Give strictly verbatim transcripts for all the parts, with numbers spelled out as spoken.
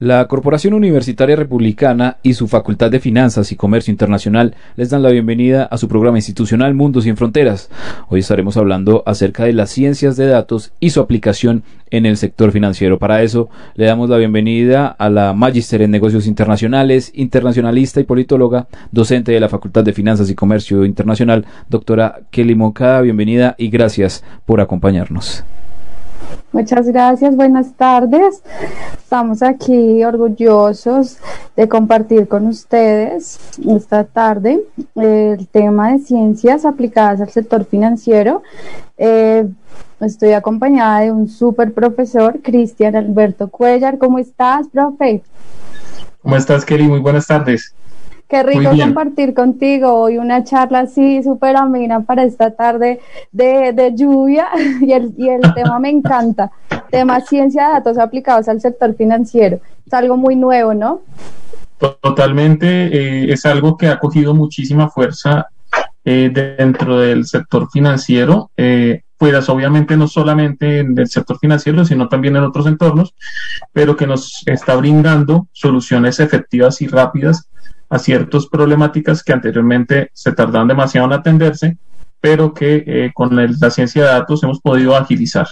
La Corporación Universitaria Republicana y su Facultad de Finanzas y Comercio Internacional les dan la bienvenida a su programa institucional Mundo Sin Fronteras. Hoy estaremos hablando acerca de las ciencias de datos y su aplicación en el sector financiero. Para eso, le damos la bienvenida a la Magíster en Negocios Internacionales, internacionalista y politóloga, docente de la Facultad de Finanzas y Comercio Internacional, doctora Kelly Moncada. Bienvenida y gracias por acompañarnos. Muchas gracias, buenas tardes. Estamos aquí orgullosos de compartir con ustedes esta tarde el tema de ciencias aplicadas al sector financiero. Eh, estoy acompañada de un súper profesor, Cristian Alberto Cuellar. ¿Cómo estás, profe? ¿Cómo estás, Kelly? Muy buenas tardes. Qué rico compartir contigo hoy una charla así súper amena para esta tarde de, de lluvia y el, y el tema me encanta, tema ciencia de datos aplicados al sector financiero. Es algo muy nuevo, ¿no? Totalmente, eh, es algo que ha cogido muchísima fuerza eh, dentro del sector financiero, eh, pues obviamente no solamente en el sector financiero, sino también en otros entornos, pero que nos está brindando soluciones efectivas y rápidas a ciertas problemáticas que anteriormente se tardaban demasiado en atenderse, pero que eh, con el, la ciencia de datos hemos podido agilizar.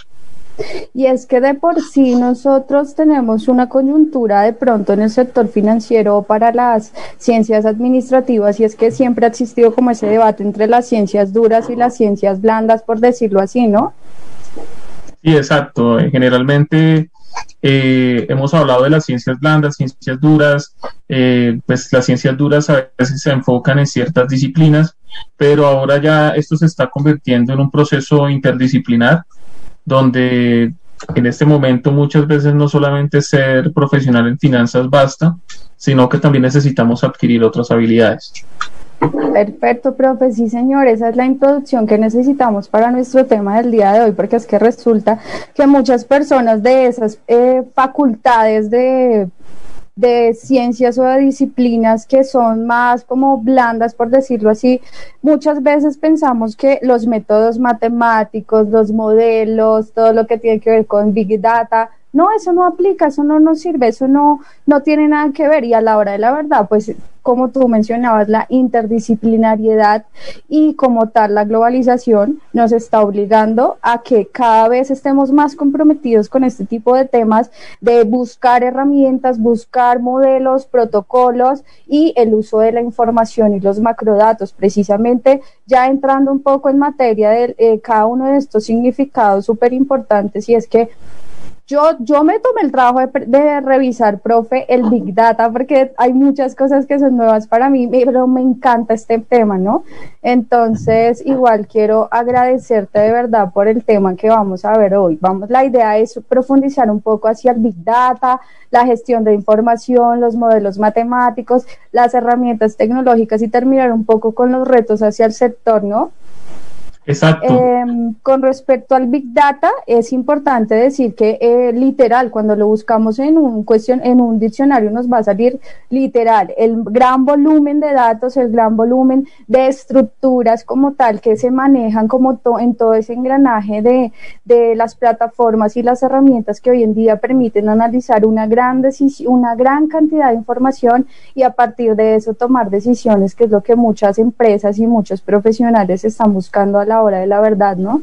Y es que de por sí nosotros tenemos una coyuntura de pronto en el sector financiero para las ciencias administrativas, y es que siempre ha existido como ese debate entre las ciencias duras y las ciencias blandas, por decirlo así, ¿no? Sí, exacto. Generalmente eh, hemos hablado de las ciencias blandas, ciencias duras, eh, pues las ciencias duras a veces se enfocan en ciertas disciplinas, pero ahora ya esto se está convirtiendo en un proceso interdisciplinar, donde en este momento muchas veces no solamente ser profesional en finanzas basta, sino que también necesitamos adquirir otras habilidades. Perfecto, profe, sí señor, esa es la introducción que necesitamos para nuestro tema del día de hoy, porque es que resulta que muchas personas de esas eh, facultades de, de ciencias o de disciplinas que son más como blandas, por decirlo así, muchas veces pensamos que los métodos matemáticos, los modelos, todo lo que tiene que ver con Big Data, no, eso no aplica, eso no nos sirve, eso no, no tiene nada que ver. Y a la hora de la verdad, pues como tú mencionabas, la interdisciplinariedad y como tal la globalización nos está obligando a que cada vez estemos más comprometidos con este tipo de temas, de buscar herramientas, buscar modelos, protocolos y el uso de la información y los macrodatos. Precisamente ya entrando un poco en materia de eh, cada uno de estos significados súper importantes, y es que Yo, yo me tomé el trabajo de, de revisar, profe, el Big Data, porque hay muchas cosas que son nuevas para mí, pero me encanta este tema, ¿no? Entonces, igual quiero agradecerte de verdad por el tema que vamos a ver hoy. Vamos, la idea es profundizar un poco hacia el Big Data, la gestión de información, los modelos matemáticos, las herramientas tecnológicas y terminar un poco con los retos hacia el sector, ¿no? Exacto. Eh, con respecto al Big Data, es importante decir que eh, literal, cuando lo buscamos en un cuestión, en un diccionario nos va a salir literal, el gran volumen de datos, el gran volumen de estructuras como tal que se manejan como to en todo ese engranaje de, de las plataformas y las herramientas que hoy en día permiten analizar una gran decisión, una gran cantidad de información y a partir de eso tomar decisiones, que es lo que muchas empresas y muchos profesionales están buscando a la hora de la verdad, ¿no?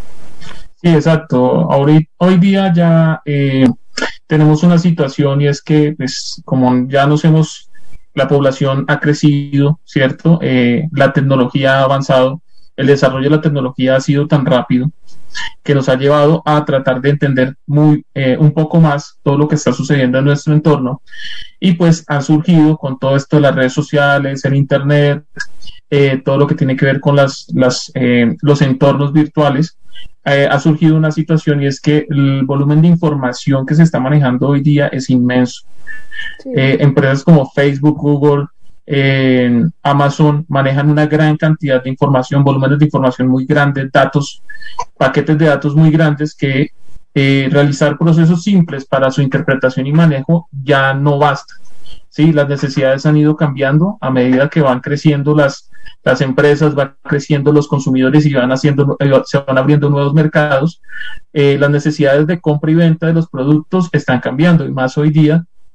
Sí, exacto. Hoy, hoy día ya eh, tenemos una situación, y es que, pues, como ya nos hemos, la población ha crecido, ¿cierto? Eh, la tecnología ha avanzado, el desarrollo de la tecnología ha sido tan rápido que nos ha llevado a tratar de entender muy eh, un poco más todo lo que está sucediendo en nuestro entorno, y pues han surgido con todo esto de las redes sociales, el internet, eh, todo lo que tiene que ver con las, las, eh, los entornos virtuales, eh, ha surgido una situación, y es que el volumen de información que se está manejando hoy día es inmenso. Sí. Eh, empresas como Facebook, Google, eh, Amazon manejan una gran cantidad de información, volúmenes de información muy grandes, datos, paquetes de datos muy grandes que eh, realizar procesos simples para su interpretación y manejo ya no basta. Sí, las necesidades han ido cambiando a medida que van creciendo las, las empresas, van creciendo los consumidores y van haciendo, se van abriendo nuevos mercados. Eh, las necesidades de compra y venta de los productos están cambiando, y más hoy día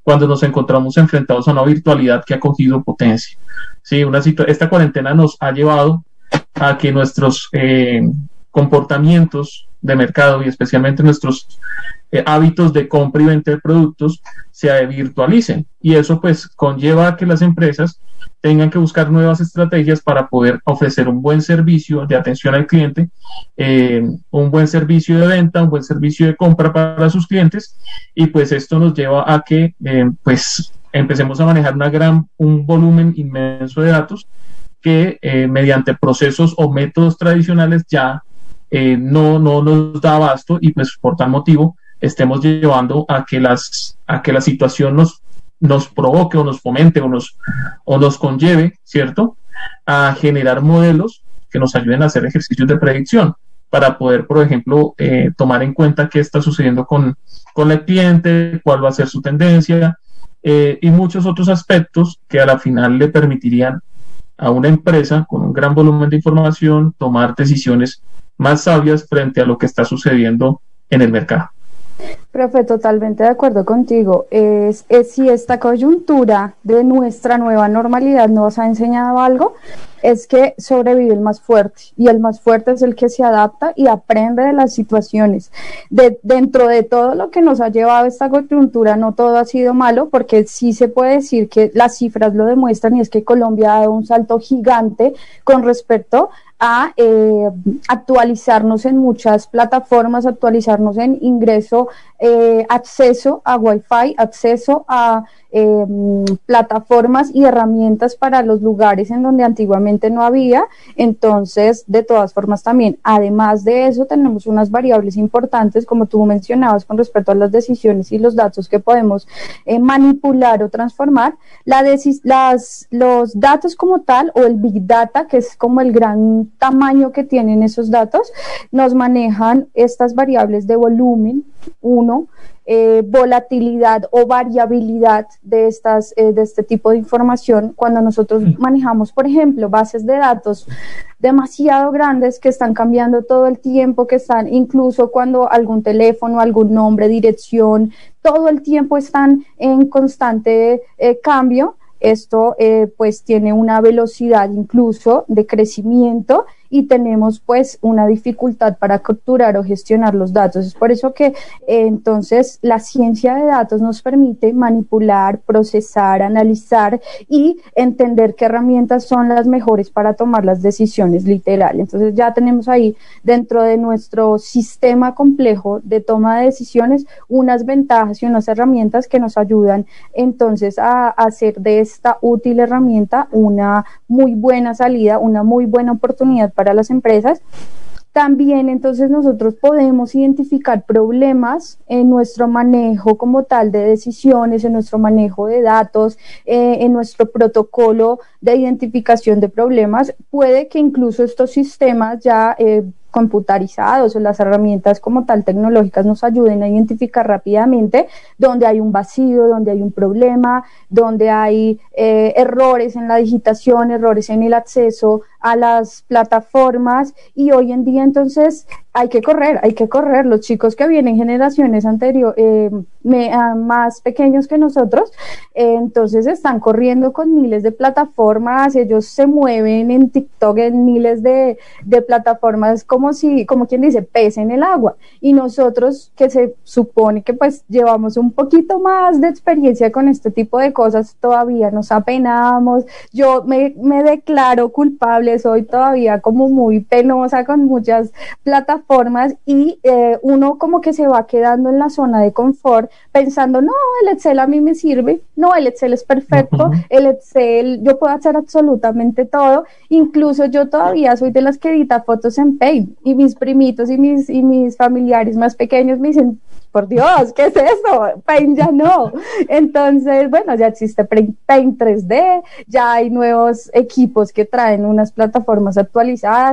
cuando nos encontramos enfrentados a una virtualidad que ha cogido potencia. Sí, una esta cuarentena nos ha llevado a que nuestros eh, comportamientos de mercado y especialmente nuestros eh, hábitos de compra y venta de productos se virtualicen, y eso pues conlleva a que las empresas tengan que buscar nuevas estrategias para poder ofrecer un buen servicio de atención al cliente, eh, un buen servicio de venta, un buen servicio de compra para sus clientes, y pues esto nos lleva a que eh, pues empecemos a manejar una gran, un volumen inmenso de datos que eh, mediante procesos o métodos tradicionales ya eh, no, no nos da abasto, y pues por tal motivo estemos llevando a que, las, a que la situación nos, nos provoque o nos fomente o nos, o nos conlleve, ¿cierto?, a generar modelos que nos ayuden a hacer ejercicios de predicción para poder, por ejemplo, eh, tomar en cuenta qué está sucediendo con, con el cliente, cuál va a ser su tendencia, eh, y muchos otros aspectos que a la final le permitirían a una empresa con un gran volumen de información tomar decisiones más sabias frente a lo que está sucediendo en el mercado. Profe, totalmente de acuerdo contigo. Es, es si esta coyuntura de nuestra nueva normalidad nos ha enseñado algo, es que sobrevive el más fuerte, y el más fuerte es el que se adapta y aprende de las situaciones. De, dentro de todo lo que nos ha llevado esta coyuntura, no todo ha sido malo, porque sí se puede decir que las cifras lo demuestran, y es que Colombia ha dado un salto gigante con respecto a eh, actualizarnos en muchas plataformas, actualizarnos en ingreso, eh, acceso a Wi-Fi, acceso a eh, plataformas y herramientas para los lugares en donde antiguamente no había. Entonces, de todas formas también, además de eso, tenemos unas variables importantes, como tú mencionabas, con respecto a las decisiones y los datos que podemos eh, manipular o transformar. La las, los datos como tal, o el Big Data, que es como el gran tamaño que tienen esos datos, nos manejan estas variables de volumen, uno, eh, volatilidad o variabilidad de, estas, eh, de este tipo de información. Cuando nosotros manejamos, por ejemplo, bases de datos demasiado grandes que están cambiando todo el tiempo, que están incluso cuando algún teléfono, algún nombre, dirección, todo el tiempo están en constante eh, cambio. Esto eh, pues tiene una velocidad incluso de crecimiento, y tenemos pues una dificultad para capturar o gestionar los datos. Es por eso que eh, entonces la ciencia de datos nos permite manipular, procesar, analizar y entender qué herramientas son las mejores para tomar las decisiones, literal. Entonces ya tenemos ahí dentro de nuestro sistema complejo de toma de decisiones unas ventajas y unas herramientas que nos ayudan entonces a, a hacer de esta útil herramienta una muy buena salida, una muy buena oportunidad para las empresas. También entonces nosotros podemos identificar problemas en nuestro manejo como tal de decisiones, en nuestro manejo de datos, eh, en nuestro protocolo de identificación de problemas. Puede que incluso estos sistemas ya eh, computarizados o las herramientas como tal tecnológicas nos ayuden a identificar rápidamente donde hay un vacío, donde hay un problema, donde hay eh, errores en la digitación, errores en el acceso a las plataformas. Y hoy en día entonces hay que correr, hay que correr. Los chicos que vienen generaciones anteriores, eh, me, uh, más pequeños que nosotros, eh, entonces están corriendo con miles de plataformas. Ellos se mueven en TikTok en miles de, de plataformas, como si, como quien dice, pez en el agua. Y nosotros, que se supone que pues llevamos un poquito más de experiencia con este tipo de cosas, todavía nos apenamos. Yo me, me declaro culpable, soy todavía como muy penosa con muchas plataformas, y eh, uno como que se va quedando en la zona de confort pensando, no, el Excel a mí me sirve, no, el Excel es perfecto, el Excel, yo puedo hacer absolutamente todo. Incluso yo todavía soy de las que edita fotos en Paint, y mis primitos y mis, y mis familiares más pequeños me dicen, por Dios, ¿qué es eso? Paint ya no. Entonces, bueno, ya existe Paint tres D, ya hay nuevos equipos que traen unas plataformas actualizadas.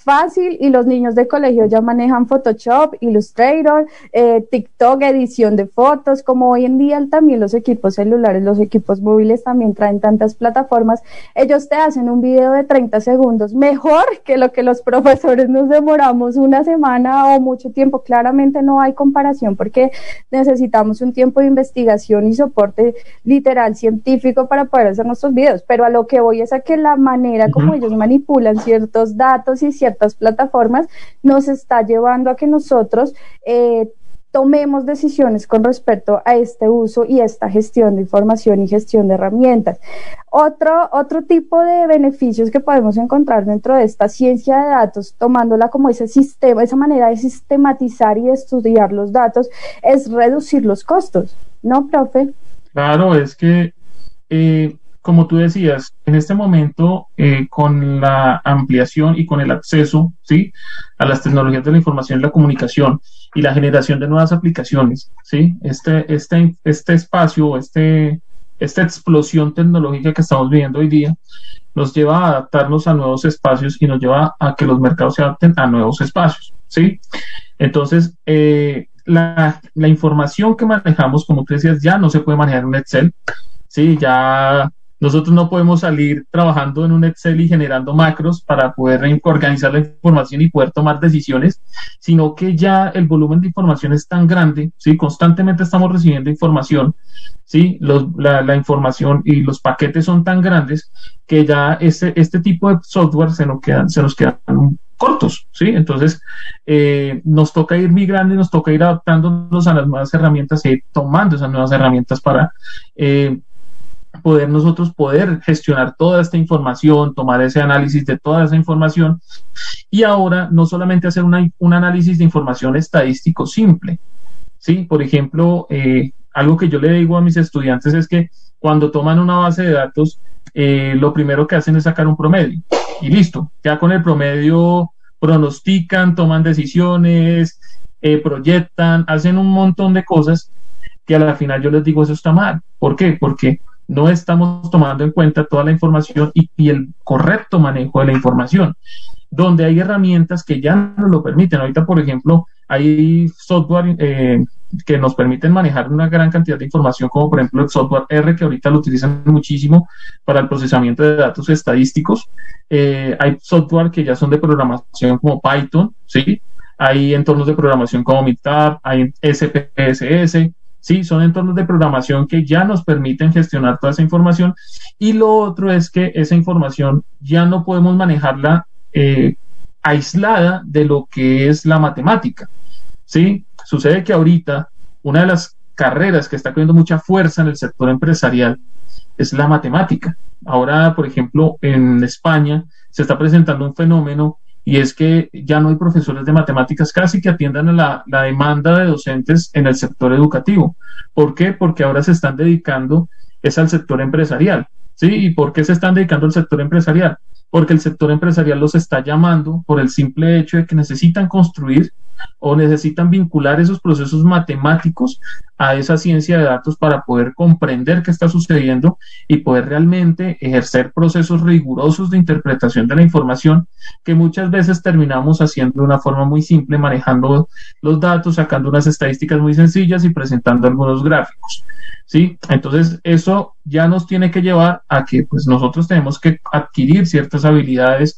fácil, y los niños de colegio ya manejan Photoshop, Illustrator, eh, TikTok, edición de fotos, como hoy en día también los equipos celulares, los equipos móviles también traen tantas plataformas. Ellos te hacen un video de treinta segundos mejor que lo que los profesores nos demoramos una semana o mucho tiempo. Claramente no hay comparación porque necesitamos un tiempo de investigación y soporte literal científico para poder hacer nuestros videos, pero a lo que voy es a que la manera como uh-huh. ellos manipulan ciertos datos y ciertas plataformas nos está llevando a que nosotros eh, tomemos decisiones con respecto a este uso y esta gestión de información y gestión de herramientas. Otro, otro tipo de beneficios que podemos encontrar dentro de esta ciencia de datos, tomándola como ese sistema, esa manera de sistematizar y de estudiar los datos, es reducir los costos, ¿no, profe? Claro, es que, eh, como tú decías, en este momento, eh, con la ampliación y con el acceso, ¿sí?, a las tecnologías de la información y la comunicación y la generación de nuevas aplicaciones, ¿sí?, este, este, este espacio, este, esta explosión tecnológica que estamos viviendo hoy día, nos lleva a adaptarnos a nuevos espacios y nos lleva a que los mercados se adapten a nuevos espacios, ¿sí? Entonces, eh, la, la información que manejamos, como tú decías, ya no se puede manejar en un Excel, ¿sí? Ya nosotros no podemos salir trabajando en un Excel y generando macros para poder organizar la información y poder tomar decisiones, sino que ya el volumen de información es tan grande, ¿sí? Constantemente estamos recibiendo información, ¿sí? Los, la, la información y los paquetes son tan grandes que ya este, este tipo de software se nos quedan, se nos quedan cortos, ¿sí? Entonces, eh, nos toca ir migrando y nos toca ir adaptándonos a las nuevas herramientas y tomando esas nuevas herramientas para eh, poder nosotros poder gestionar toda esta información, tomar ese análisis de toda esa información y ahora no solamente hacer una, un análisis de información estadístico simple, ¿sí? Por ejemplo, eh, algo que yo le digo a mis estudiantes es que cuando toman una base de datos, eh, lo primero que hacen es sacar un promedio y listo, ya con el promedio pronostican, toman decisiones, eh, proyectan, hacen un montón de cosas que a la final yo les digo eso está mal. ¿Por qué? Porque no estamos tomando en cuenta toda la información y, y el correcto manejo de la información, donde hay herramientas que ya nos lo permiten. Ahorita, por ejemplo, hay software eh, que nos permiten manejar una gran cantidad de información, como por ejemplo el software R, que ahorita lo utilizan muchísimo para el procesamiento de datos estadísticos. Eh, hay software que ya son de programación como Python, ¿sí? Hay entornos de programación como MATLAB, hay S P S S, sí, son entornos de programación que ya nos permiten gestionar toda esa información. Y lo otro es que esa información ya no podemos manejarla eh, aislada de lo que es la matemática, ¿sí? Sucede que ahorita una de las carreras que está cogiendo mucha fuerza en el sector empresarial es la matemática. Ahora, por ejemplo, en España se está presentando un fenómeno y es que ya no hay profesores de matemáticas casi que atiendan a la, la demanda de docentes en el sector educativo. ¿Por qué? Porque ahora se están dedicando es al sector empresarial, ¿sí? ¿Y por qué se están dedicando al sector empresarial? Porque el sector empresarial los está llamando por el simple hecho de que necesitan construir o necesitan vincular esos procesos matemáticos a esa ciencia de datos para poder comprender qué está sucediendo y poder realmente ejercer procesos rigurosos de interpretación de la información que muchas veces terminamos haciendo de una forma muy simple, manejando los datos, sacando unas estadísticas muy sencillas y presentando algunos gráficos, ¿sí? Entonces eso ya nos tiene que llevar a que pues nosotros tenemos que adquirir ciertas habilidades.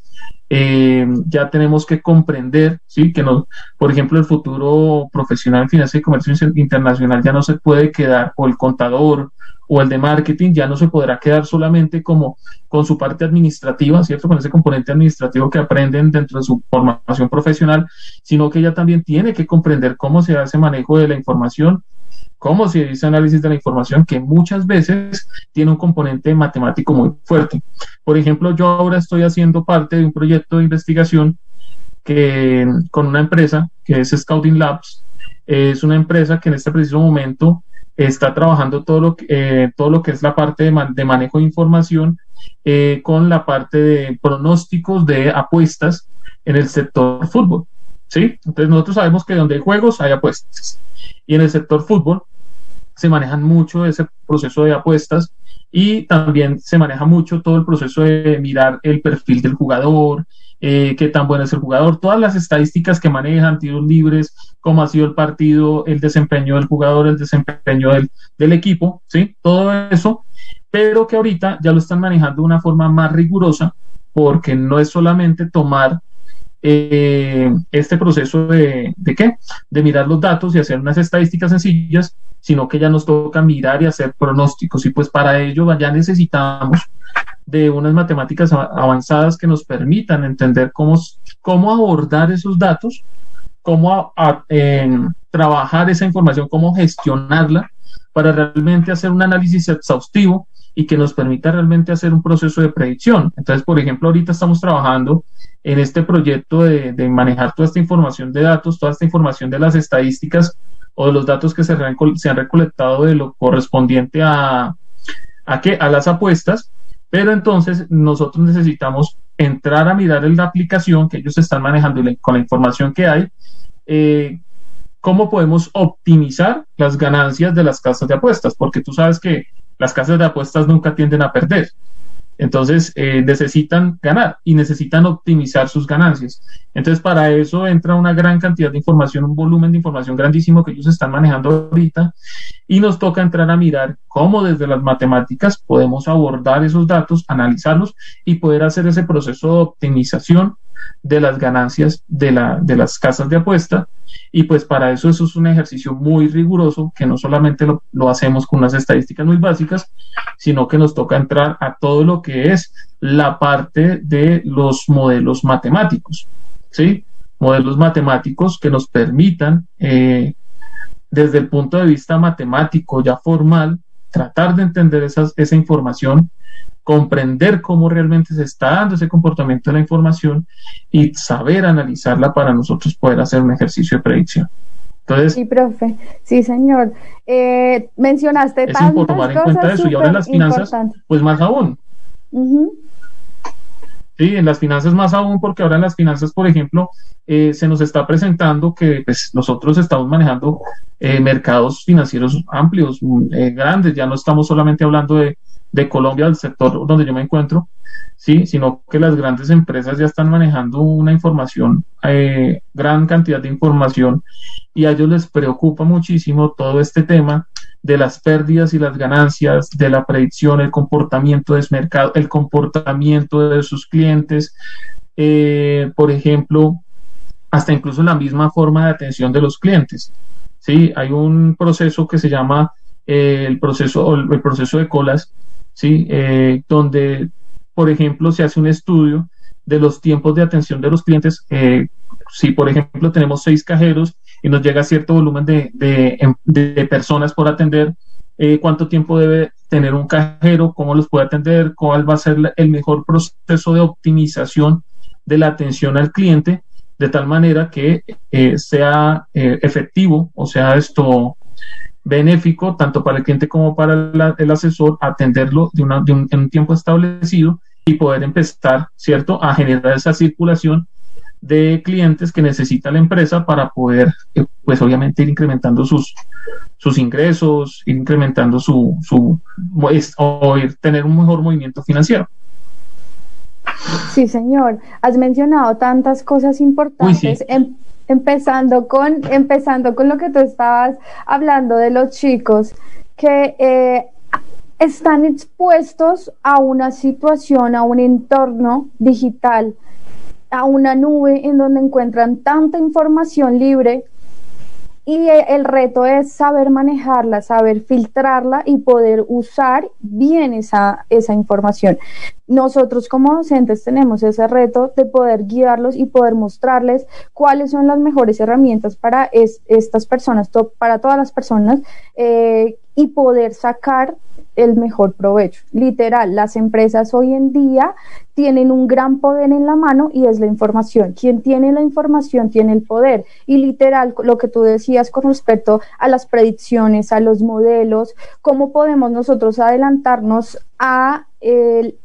Eh, ya tenemos que comprender, ¿sí? Que no, por ejemplo, el futuro profesional en finanzas y comercio internacional ya no se puede quedar, o el contador o el de marketing ya no se podrá quedar solamente como con su parte administrativa, ¿cierto? Con ese componente administrativo que aprenden dentro de su formación profesional, sino que ya también tiene que comprender cómo se hace manejo de la información, cómo se dice análisis de la información, que muchas veces tiene un componente matemático muy fuerte. Por ejemplo, yo ahora estoy haciendo parte de un proyecto de investigación que, con una empresa que es Scouting Labs. Es una empresa que en este preciso momento está trabajando todo lo que, eh, todo lo que es la parte de, man, de manejo de información eh, con la parte de pronósticos de apuestas en el sector fútbol, ¿sí? Entonces nosotros sabemos que donde hay juegos hay apuestas. Y en el sector fútbol se manejan mucho ese proceso de apuestas y también se maneja mucho todo el proceso de mirar el perfil del jugador, eh, qué tan bueno es el jugador, todas las estadísticas que manejan, tiros libres, cómo ha sido el partido, el desempeño del jugador, el desempeño del, del equipo, ¿sí? Todo eso, pero que ahorita ya lo están manejando de una forma más rigurosa, porque no es solamente tomar eh, este proceso de, ¿de qué? De mirar los datos y hacer unas estadísticas sencillas, sino que ya nos toca mirar y hacer pronósticos, y pues para ello ya necesitamos de unas matemáticas avanzadas que nos permitan entender cómo, cómo abordar esos datos, cómo a, a, eh, trabajar esa información, cómo gestionarla para realmente hacer un análisis exhaustivo y que nos permita realmente hacer un proceso de predicción. Entonces, por ejemplo, ahorita estamos trabajando en este proyecto de, de manejar toda esta información de datos, toda esta información de las estadísticas o de los datos que se, se han recolectado de lo correspondiente a, a, ¿qué? a las apuestas, pero entonces nosotros necesitamos entrar a mirar en la aplicación que ellos están manejando y con la información que hay, eh, cómo podemos optimizar las ganancias de las casas de apuestas, porque tú sabes que las casas de apuestas nunca tienden a perder. Entonces eh, necesitan ganar y necesitan optimizar sus ganancias. Entonces para eso entra una gran cantidad de información, un volumen de información grandísimo que ellos están manejando ahorita, y nos toca entrar a mirar cómo desde las matemáticas podemos abordar esos datos, analizarlos y poder hacer ese proceso de optimización de las ganancias de, la, de las casas de apuesta. Y pues para eso eso es un ejercicio muy riguroso, que no solamente lo, lo hacemos con unas estadísticas muy básicas, sino que nos toca entrar a todo lo que es la parte de los modelos matemáticos, ¿sí? Modelos matemáticos que nos permitan, eh, desde el punto de vista matemático ya formal, tratar de entender esas, esa información, comprender cómo realmente se está dando ese comportamiento de la información y saber analizarla para nosotros poder hacer un ejercicio de predicción. Entonces, sí, profe, sí, señor. Eh, mencionaste es tantas importante tomar en cosas cuenta eso, y ahora en las finanzas, pues más aún. Uh-huh. Sí, en las finanzas más aún, porque ahora en las finanzas, por ejemplo, eh, se nos está presentando que pues, nosotros estamos manejando eh, mercados financieros amplios, eh, grandes, ya no estamos solamente hablando de de Colombia, del sector donde yo me encuentro, sí, sino que las grandes empresas ya están manejando una información, eh, gran cantidad de información, y a ellos les preocupa muchísimo todo este tema de las pérdidas y las ganancias, de la predicción, el comportamiento de ese mercado, el comportamiento de sus clientes, eh, por ejemplo, hasta incluso la misma forma de atención de los clientes, sí, hay un proceso que se llama eh, el proceso, el proceso de colas, ¿sí? Eh, donde, por ejemplo, se hace un estudio de los tiempos de atención de los clientes. Eh, si, por ejemplo, tenemos seis cajeros y nos llega cierto volumen de, de, de personas por atender, eh, ¿cuánto tiempo debe tener un cajero? ¿Cómo los puede atender? ¿Cuál va a ser el mejor proceso de optimización de la atención al cliente? De tal manera que eh, sea eh, efectivo, o sea, esto benéfico tanto para el cliente como para la, el asesor, atenderlo de, una, de un, en un tiempo establecido y poder empezar, ¿cierto?, a generar esa circulación de clientes que necesita la empresa para poder, eh, pues obviamente ir incrementando sus, sus ingresos, ir incrementando su, su o ir, tener un mejor movimiento financiero. Sí, señor. Has mencionado tantas cosas importantes. Uy, sí. en, empezando con empezando con lo que tú estabas hablando de los chicos que eh, están expuestos a una situación, a un entorno digital, a una nube en donde encuentran tanta información libre, y el reto es saber manejarla, saber filtrarla y poder usar bien esa, esa información. Nosotros como docentes tenemos ese reto de poder guiarlos y poder mostrarles cuáles son las mejores herramientas para es, estas personas, to, para todas las personas, eh, y poder sacar el mejor provecho. Literal, las empresas hoy en día tienen un gran poder en la mano y es la información. Quien tiene la información tiene el poder, y literal, lo que tú decías con respecto a las predicciones, a los modelos, cómo podemos nosotros adelantarnos a el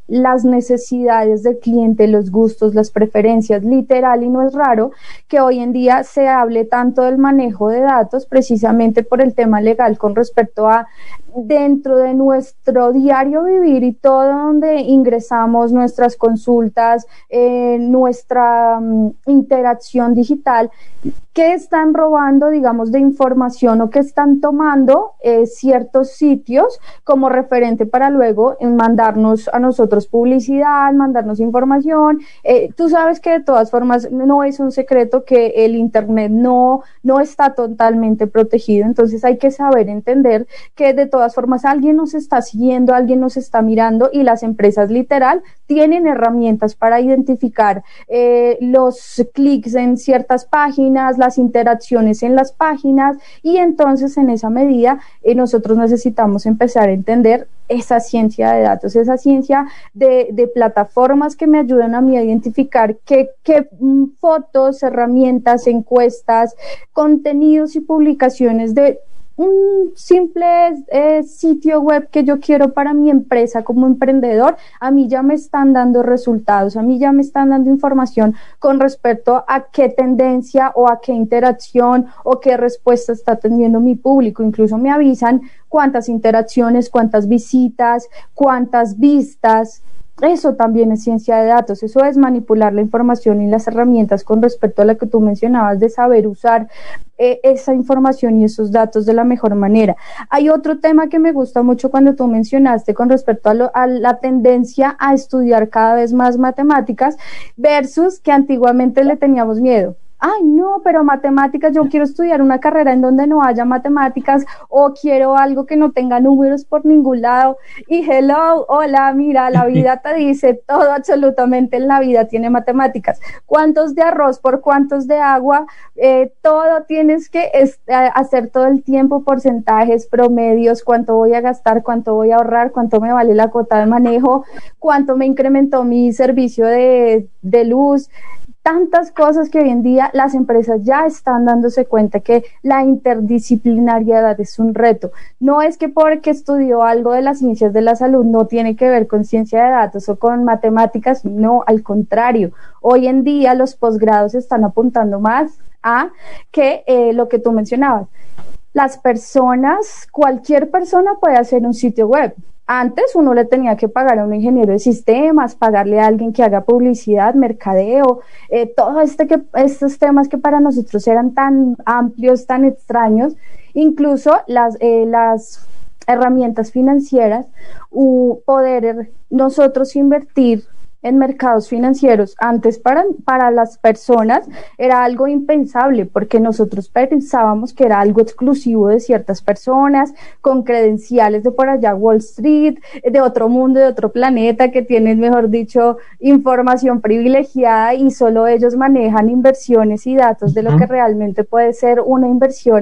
las necesidades del cliente, los gustos, las preferencias, literal, y no es raro que hoy en día se hable tanto del manejo de datos precisamente por el tema legal con respecto a dentro de nuestro diario vivir y todo donde ingresamos nuestras consultas, eh, nuestra um, interacción digital, que están robando, digamos, de información o que están tomando eh, ciertos sitios como referente para luego eh, mandarnos a nosotros publicidad, mandarnos información. Eh, tú sabes que de todas formas no es un secreto que el internet no, no está totalmente protegido, entonces hay que saber entender que de todas formas alguien nos está siguiendo, alguien nos está mirando y las empresas literal tienen herramientas para identificar eh, los clics en ciertas páginas, las interacciones en las páginas y entonces en esa medida eh, nosotros necesitamos empezar a entender esa ciencia de datos, esa ciencia de, de plataformas que me ayudan a mí a identificar qué, qué mm, fotos, herramientas, encuestas, contenidos y publicaciones de un simple eh, sitio web que yo quiero para mi empresa como emprendedor, a mí ya me están dando resultados, a mí ya me están dando información con respecto a qué tendencia o a qué interacción o qué respuesta está teniendo mi público. Incluso me avisan cuántas interacciones, cuántas visitas, cuántas vistas. Eso también es ciencia de datos, eso es manipular la información y las herramientas con respecto a lo que tú mencionabas de saber usar eh, esa información y esos datos de la mejor manera. Hay otro tema que me gusta mucho cuando tú mencionaste con respecto a, lo, a la tendencia a estudiar cada vez más matemáticas versus que antiguamente le teníamos miedo. Ay, no, pero matemáticas, yo quiero estudiar una carrera en donde no haya matemáticas o quiero algo que no tenga números por ningún lado. Y hello, hola, mira, la vida te dice todo, absolutamente en la vida tiene matemáticas. ¿Cuántos de arroz por cuántos de agua? Eh, todo tienes que es, eh, hacer todo el tiempo, porcentajes, promedios, cuánto voy a gastar, cuánto voy a ahorrar, cuánto me vale la cuota de manejo, cuánto me incrementó mi servicio de, de luz. Tantas cosas que hoy en día las empresas ya están dándose cuenta que la interdisciplinariedad es un reto. No es que porque estudió algo de las ciencias de la salud no tiene que ver con ciencia de datos o con matemáticas, no, al contrario. Hoy en día los posgrados están apuntando más a que eh, lo que tú mencionabas. Las personas, cualquier persona puede hacer un sitio web. Antes uno le tenía que pagar a un ingeniero de sistemas, pagarle a alguien que haga publicidad, mercadeo, eh, todos este que, estos temas que para nosotros eran tan amplios, tan extraños, incluso las, eh, las herramientas financieras, uh, poder nosotros invertir en mercados financieros antes para, para las personas era algo impensable porque nosotros pensábamos que era algo exclusivo de ciertas personas con credenciales de por allá Wall Street, de otro mundo, de otro planeta que tienen, mejor dicho, información privilegiada y solo ellos manejan inversiones y datos de lo que realmente puede ser una inversión.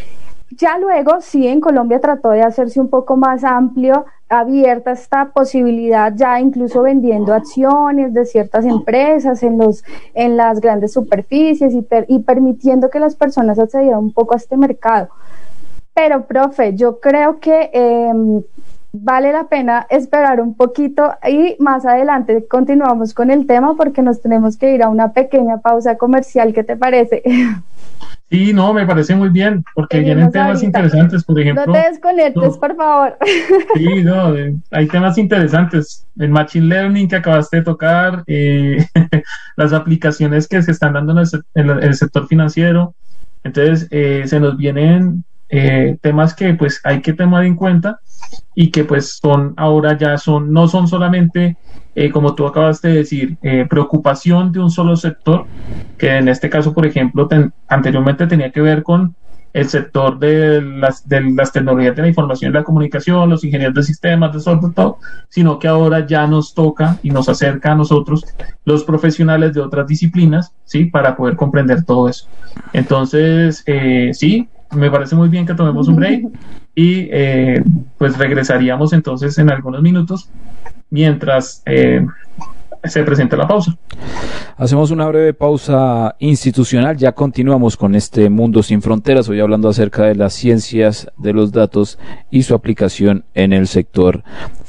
Ya luego, sí, en Colombia trató de hacerse un poco más amplio, abierta esta posibilidad, ya incluso vendiendo acciones de ciertas empresas en los en las grandes superficies y, per, y permitiendo que las personas accedieran un poco a este mercado. Pero, profe, yo creo que eh, vale la pena esperar un poquito y más adelante continuamos con el tema porque nos tenemos que ir a una pequeña pausa comercial. ¿Qué te parece? Sí, no, me parece muy bien, porque vienen temas ahorita interesantes, por ejemplo. No te desconectes, no, por favor. Sí, no, hay temas interesantes. El Machine Learning que acabaste de tocar, eh, las aplicaciones que se están dando en el, en el sector financiero. Entonces, eh, se nos vienen eh, temas que pues hay que tomar en cuenta y que pues son ahora ya son, no son solamente Eh, como tú acabaste de decir, eh, preocupación de un solo sector, que en este caso, por ejemplo, ten, anteriormente tenía que ver con el sector de las, de las tecnologías de la información y la comunicación, los ingenieros de sistemas, de software, todo, sino que ahora ya nos toca y nos acerca a nosotros los profesionales de otras disciplinas, ¿sí? Para poder comprender todo eso. Entonces, eh, sí, me parece muy bien que tomemos un break y eh, pues regresaríamos entonces en algunos minutos mientras eh, se presenta la pausa. Hacemos una breve pausa institucional, ya continuamos con este Mundo Sin Fronteras, hoy hablando acerca de las ciencias de los datos y su aplicación en el sector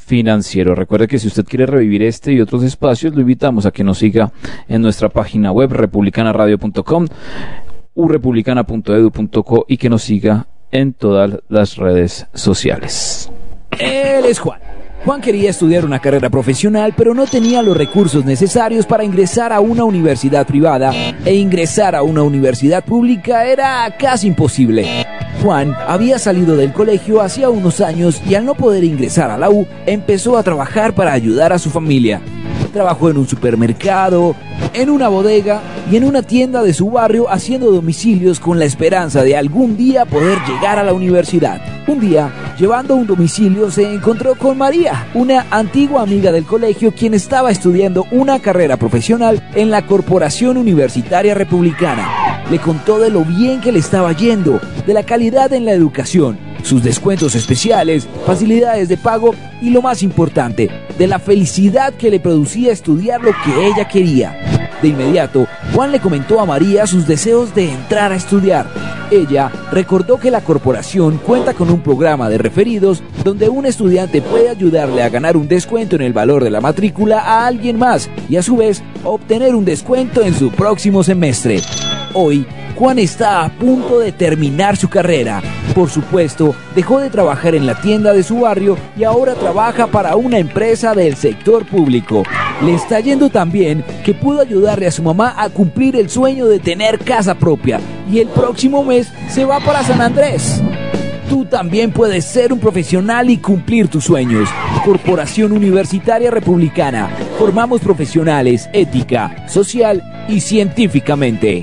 financiero. Recuerde que si usted quiere revivir este y otros espacios, lo invitamos a que nos siga en nuestra página web republicana radio punto com, u republicana punto edu punto co, y que nos siga en todas las redes sociales. Él es Juan. Juan quería estudiar una carrera profesional, pero no tenía los recursos necesarios para ingresar a una universidad privada, e ingresar a una universidad pública era casi imposible. Juan había salido del colegio hacía unos años y al no poder ingresar a la U, empezó a trabajar para ayudar a su familia. Trabajó en un supermercado, en una bodega y en una tienda de su barrio haciendo domicilios con la esperanza de algún día poder llegar a la universidad. Un día, llevando un domicilio, se encontró con María, una antigua amiga del colegio, quien estaba estudiando una carrera profesional en la Corporación Universitaria Republicana. Le contó de lo bien que le estaba yendo, de la calidad en la educación, sus descuentos especiales, facilidades de pago y, lo más importante, de la felicidad que le producía estudiar lo que ella quería. De inmediato, Juan le comentó a María sus deseos de entrar a estudiar. Ella recordó que la corporación cuenta con un programa de referidos donde un estudiante puede ayudarle a ganar un descuento en el valor de la matrícula a alguien más y a su vez obtener un descuento en su próximo semestre. Hoy, Juan está a punto de terminar su carrera. Por supuesto, dejó de trabajar en la tienda de su barrio y ahora trabaja para una empresa del sector público. Le está yendo tan bien que pudo ayudarle a su mamá a cumplir el sueño de tener casa propia, y el próximo mes se va para San Andrés. Tú también puedes ser un profesional y cumplir tus sueños. Corporación Universitaria Republicana. Formamos profesionales ética, social y científicamente.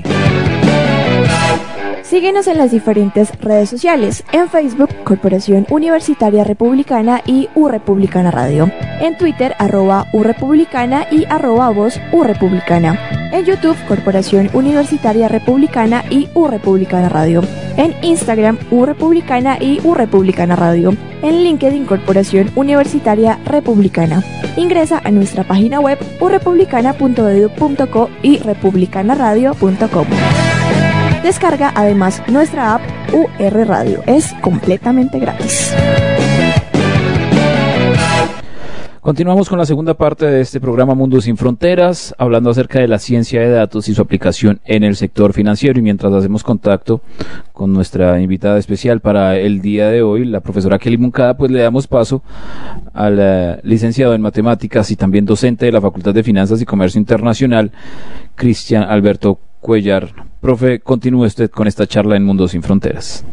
Síguenos en las diferentes redes sociales. En Facebook, Corporación Universitaria Republicana y U Republicana Radio. En Twitter, arroba U Republicana y arroba Voz U Republicana. En YouTube, Corporación Universitaria Republicana y U Republicana Radio. En Instagram, U Republicana y U Republicana Radio. En LinkedIn, Corporación Universitaria Republicana. Ingresa a nuestra página web u republicana punto edu punto co y republicana radio punto com. Descarga además nuestra app U R Radio. Es completamente gratis. Continuamos con la segunda parte de este programa Mundo Sin Fronteras, hablando acerca de la ciencia de datos y su aplicación en el sector financiero. Y mientras hacemos contacto con nuestra invitada especial para el día de hoy, la profesora Kelly Moncada, pues le damos paso al uh, licenciado en matemáticas y también docente de la Facultad de Finanzas y Comercio Internacional, Cristian Alberto Cuellar. Profe, continúe usted con esta charla en Mundo Sin Fronteras.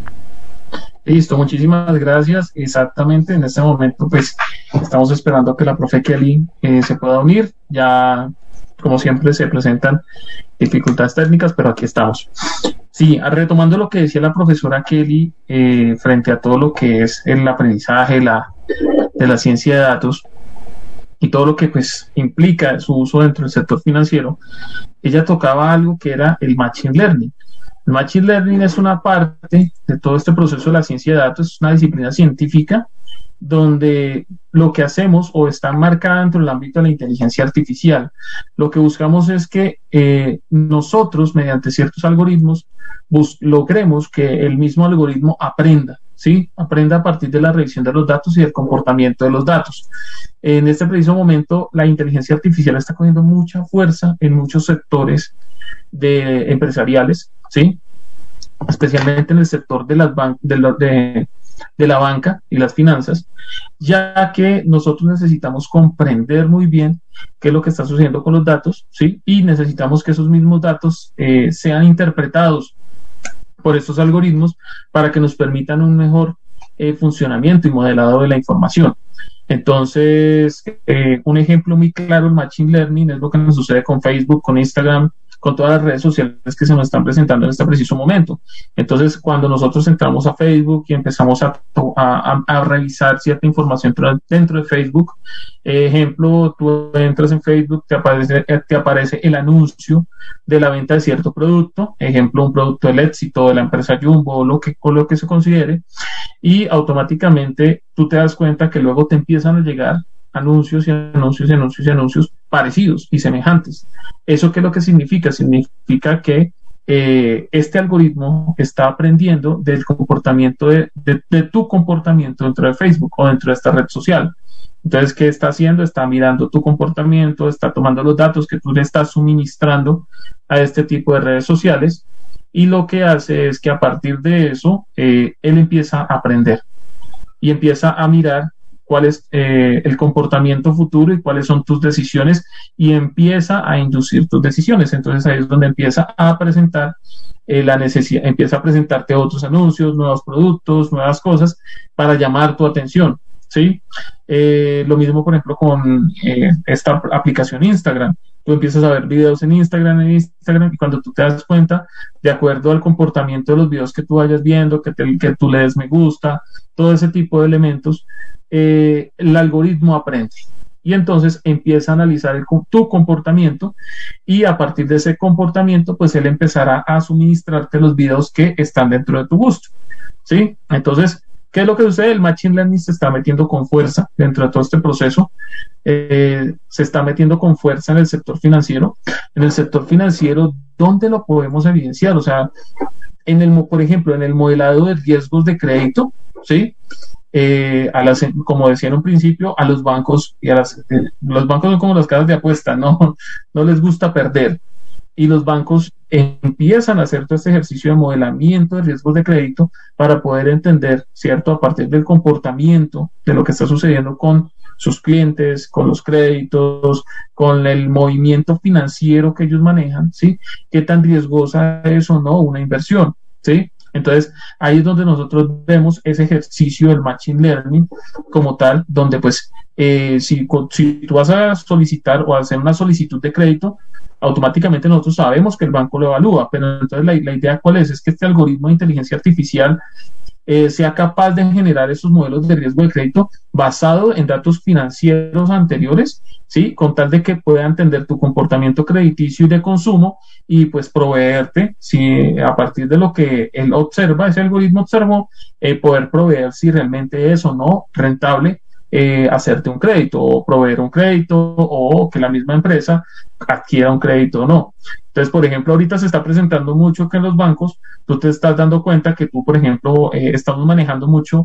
Listo, muchísimas gracias. Exactamente, en este momento pues estamos esperando que la profe Kelly eh, se pueda unir. Ya, como siempre, se presentan dificultades técnicas, pero aquí estamos. Sí, retomando lo que decía la profesora Kelly eh, frente a todo lo que es el aprendizaje la, de la ciencia de datos y todo lo que pues implica su uso dentro del sector financiero, ella tocaba algo que era el Machine Learning. El Machine Learning es una parte de todo este proceso de la ciencia de datos, es una disciplina científica donde lo que hacemos o está marcada dentro del ámbito de la inteligencia artificial. Lo que buscamos es que eh, nosotros, mediante ciertos algoritmos, bus- logremos que el mismo algoritmo aprenda, ¿sí? Aprenda a partir de la revisión de los datos y del comportamiento de los datos. En este preciso momento, la inteligencia artificial está cogiendo mucha fuerza en muchos sectores de empresariales, ¿sí? Especialmente en el sector de, las ban- de, la, de, de la banca y las finanzas, ya que nosotros necesitamos comprender muy bien qué es lo que está sucediendo con los datos, ¿sí? Y necesitamos que esos mismos datos eh, sean interpretados por estos algoritmos para que nos permitan un mejor eh, funcionamiento y modelado de la información. Entonces, eh, un ejemplo muy claro del Machine Learning es lo que nos sucede con Facebook, con Instagram, con todas las redes sociales que se nos están presentando en este preciso momento. Entonces, cuando nosotros entramos a Facebook y empezamos a, a, a revisar cierta información dentro de Facebook, eh, ejemplo, tú entras en Facebook, te aparece, te aparece el anuncio de la venta de cierto producto, ejemplo, un producto del éxito de la empresa Jumbo o lo que, o lo que se considere, y automáticamente tú te das cuenta que luego te empiezan a llegar anuncios y anuncios y anuncios y anuncios parecidos y semejantes. ¿Eso qué es lo que significa? Significa que eh, este algoritmo está aprendiendo del comportamiento de, de, de tu comportamiento dentro de Facebook o dentro de esta red social. Entonces, ¿qué está haciendo? Está mirando tu comportamiento, está tomando los datos que tú le estás suministrando a este tipo de redes sociales, y lo que hace es que a partir de eso, eh, él empieza a aprender y empieza a mirar cuál es eh, el comportamiento futuro y cuáles son tus decisiones, y empieza a inducir tus decisiones. Entonces ahí es donde empieza a presentar eh, la necesidad, empieza a presentarte otros anuncios, nuevos productos, nuevas cosas para llamar tu atención, ¿sí? Eh, lo mismo, por ejemplo, con eh, esta aplicación Instagram. Tú empiezas a ver videos en Instagram, en Instagram, y cuando tú te das cuenta, de acuerdo al comportamiento de los videos que tú vayas viendo, que, te, que tú le des me gusta, todo ese tipo de elementos, eh, el algoritmo aprende. Y entonces empieza a analizar el, tu comportamiento, y a partir de ese comportamiento, pues él empezará a suministrarte los videos que están dentro de tu gusto, ¿sí? Entonces, ¿qué es lo que sucede? El Machine Learning se está metiendo con fuerza dentro de todo este proceso. Eh, se está metiendo con fuerza en el sector financiero. En el sector financiero, ¿dónde lo podemos evidenciar? O sea, en el, por ejemplo, en el modelado de riesgos de crédito, ¿sí? Eh, a las, como decía en un principio, a los bancos, y a las, eh, los bancos son como las casas de apuesta, ¿no? No les gusta perder. Y los bancos empiezan a hacer todo este ejercicio de modelamiento de riesgos de crédito para poder entender, ¿cierto?, a partir del comportamiento de lo que está sucediendo con sus clientes, con los créditos, con el movimiento financiero que ellos manejan, ¿sí? ¿Qué tan riesgosa es o no una inversión? ¿Sí? Entonces, ahí es donde nosotros vemos ese ejercicio del Machine Learning como tal, donde pues, eh, si, si tú vas a solicitar o a hacer una solicitud de crédito, automáticamente nosotros sabemos que el banco lo evalúa, pero entonces la, la idea cuál es, es que este algoritmo de inteligencia artificial eh, sea capaz de generar esos modelos de riesgo de crédito basado en datos financieros anteriores, ¿sí? Con tal de que pueda entender tu comportamiento crediticio y de consumo, y pues proveerte, ¿sí?, a partir de lo que él observa, ese algoritmo observó, eh, poder proveer si realmente es o no rentable Eh, hacerte un crédito, o proveer un crédito, o que la misma empresa adquiera un crédito o no. Entonces, por ejemplo, ahorita se está presentando mucho que en los bancos tú te estás dando cuenta que tú, por ejemplo, eh, estamos manejando mucho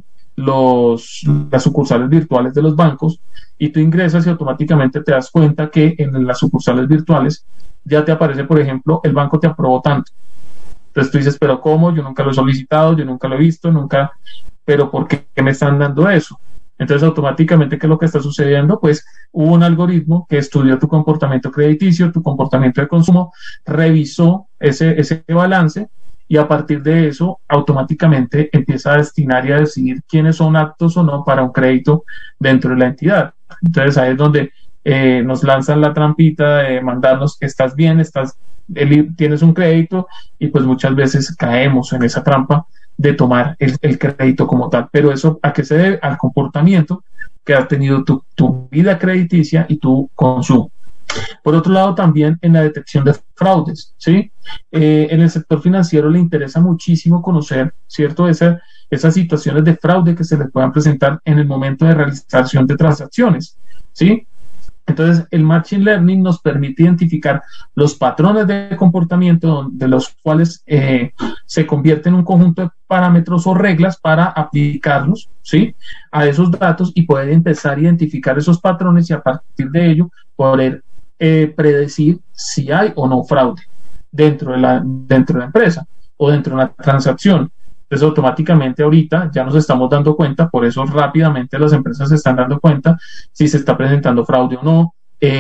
los, las sucursales virtuales de los bancos, y tú ingresas y automáticamente te das cuenta que en las sucursales virtuales ya te aparece, por ejemplo, el banco te aprobó tanto. Entonces tú dices, pero ¿cómo? Yo nunca lo he solicitado, yo nunca lo he visto, nunca, pero ¿por qué me están dando eso? Entonces, automáticamente, ¿qué es lo que está sucediendo? Pues hubo un algoritmo que estudió tu comportamiento crediticio, tu comportamiento de consumo, revisó ese, ese balance, y a partir de eso, automáticamente empieza a destinar y a decidir quiénes son aptos o no para un crédito dentro de la entidad. Entonces, ahí es donde eh, nos lanzan la trampita de mandarnos, estás bien, estás, tienes un crédito, y pues muchas veces caemos en esa trampa de tomar el, el crédito como tal. Pero eso, ¿a qué se debe? Al comportamiento que ha tenido tu, tu vida crediticia y tu consumo. Por otro lado, también en la detección de fraudes, ¿sí? Eh, en el sector financiero le interesa muchísimo conocer, ¿cierto?, Esa, esas situaciones de fraude que se les puedan presentar en el momento de realización de transacciones, ¿sí? Entonces, el Machine Learning nos permite identificar los patrones de comportamiento, de los cuales eh, se convierte en un conjunto de parámetros o reglas para aplicarlos, ¿sí?, a esos datos, y poder empezar a identificar esos patrones, y a partir de ello poder eh, predecir si hay o no fraude dentro de la, dentro de la empresa o dentro de una transacción. Entonces, automáticamente ahorita ya nos estamos dando cuenta, por eso rápidamente las empresas se están dando cuenta si se está presentando fraude o no.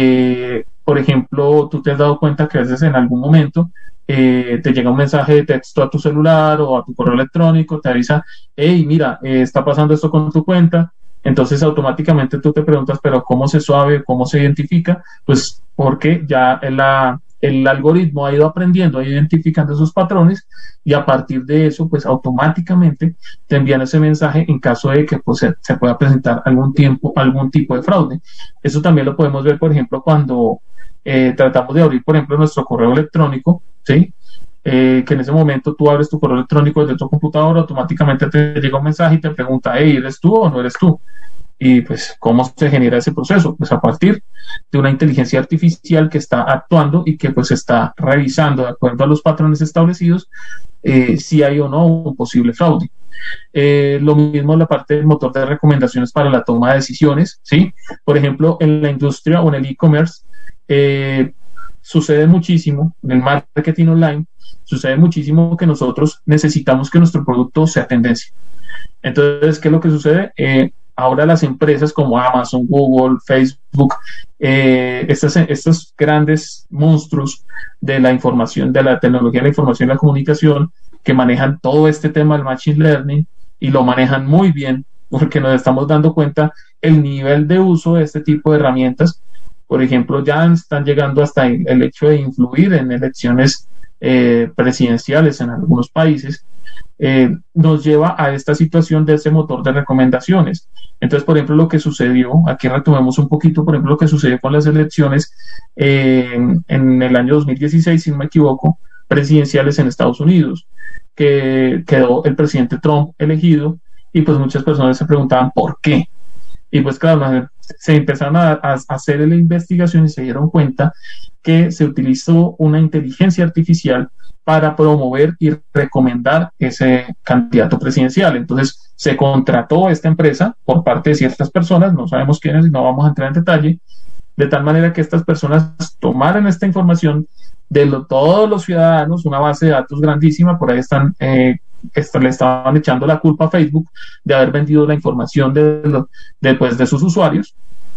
Eh, por ejemplo, tú te has dado cuenta que a veces en algún momento eh, te llega un mensaje de texto a tu celular o a tu correo electrónico, te avisa, hey, mira, eh, está pasando esto con tu cuenta. Entonces, automáticamente tú te preguntas, pero ¿cómo se sabe? ¿Cómo se identifica? Pues porque ya la... el algoritmo ha ido aprendiendo, ha ido identificando esos patrones, y a partir de eso, pues automáticamente te envían ese mensaje en caso de que pues, se, se pueda presentar algún tiempo, algún tipo de fraude. Eso también lo podemos ver, por ejemplo, cuando eh, tratamos de abrir, por ejemplo, nuestro correo electrónico, ¿sí? Eh, que en ese momento tú abres tu correo electrónico desde tu computadora, automáticamente te llega un mensaje y te pregunta, hey, ¿eres tú o no eres tú? Y pues, ¿cómo se genera ese proceso? Pues a partir de una inteligencia artificial que está actuando y que pues está revisando, de acuerdo a los patrones establecidos, eh, si hay o no un posible fraude. Eh, lo mismo la parte del motor de recomendaciones para la toma de decisiones, ¿sí? Por ejemplo, en la industria o en el e-commerce, eh, sucede muchísimo, en el marketing online, sucede muchísimo que nosotros necesitamos que nuestro producto sea tendencia. Entonces, ¿qué es lo que sucede? Eh, ahora las empresas como Amazon, Google, Facebook, eh, estas, estos grandes monstruos de la información, de la tecnología, la información y la comunicación, que manejan todo este tema del machine learning y lo manejan muy bien, porque nos estamos dando cuenta el nivel de uso de este tipo de herramientas. Por ejemplo, ya están llegando hasta el hecho de influir en elecciones eh, presidenciales en algunos países. Eh, nos lleva a esta situación de ese motor de recomendaciones. Entonces, por ejemplo, lo que sucedió, aquí retomemos un poquito, por ejemplo, lo que sucedió con las elecciones eh, en el año dos mil dieciséis, si no me equivoco, presidenciales en Estados Unidos, que quedó el presidente Trump elegido y pues muchas personas se preguntaban ¿por qué? Y pues claro, se empezaron a, a hacer la investigación y se dieron cuenta que se utilizó una inteligencia artificial para promover y recomendar ese candidato presidencial. Entonces se contrató esta empresa por parte de ciertas personas, no sabemos quiénes y no vamos a entrar en detalle, de tal manera que estas personas tomaran esta información de lo, todos los ciudadanos, una base de datos grandísima, por ahí están, eh, esto, le estaban echando la culpa a Facebook de haber vendido la información de, lo, de, pues, de sus usuarios.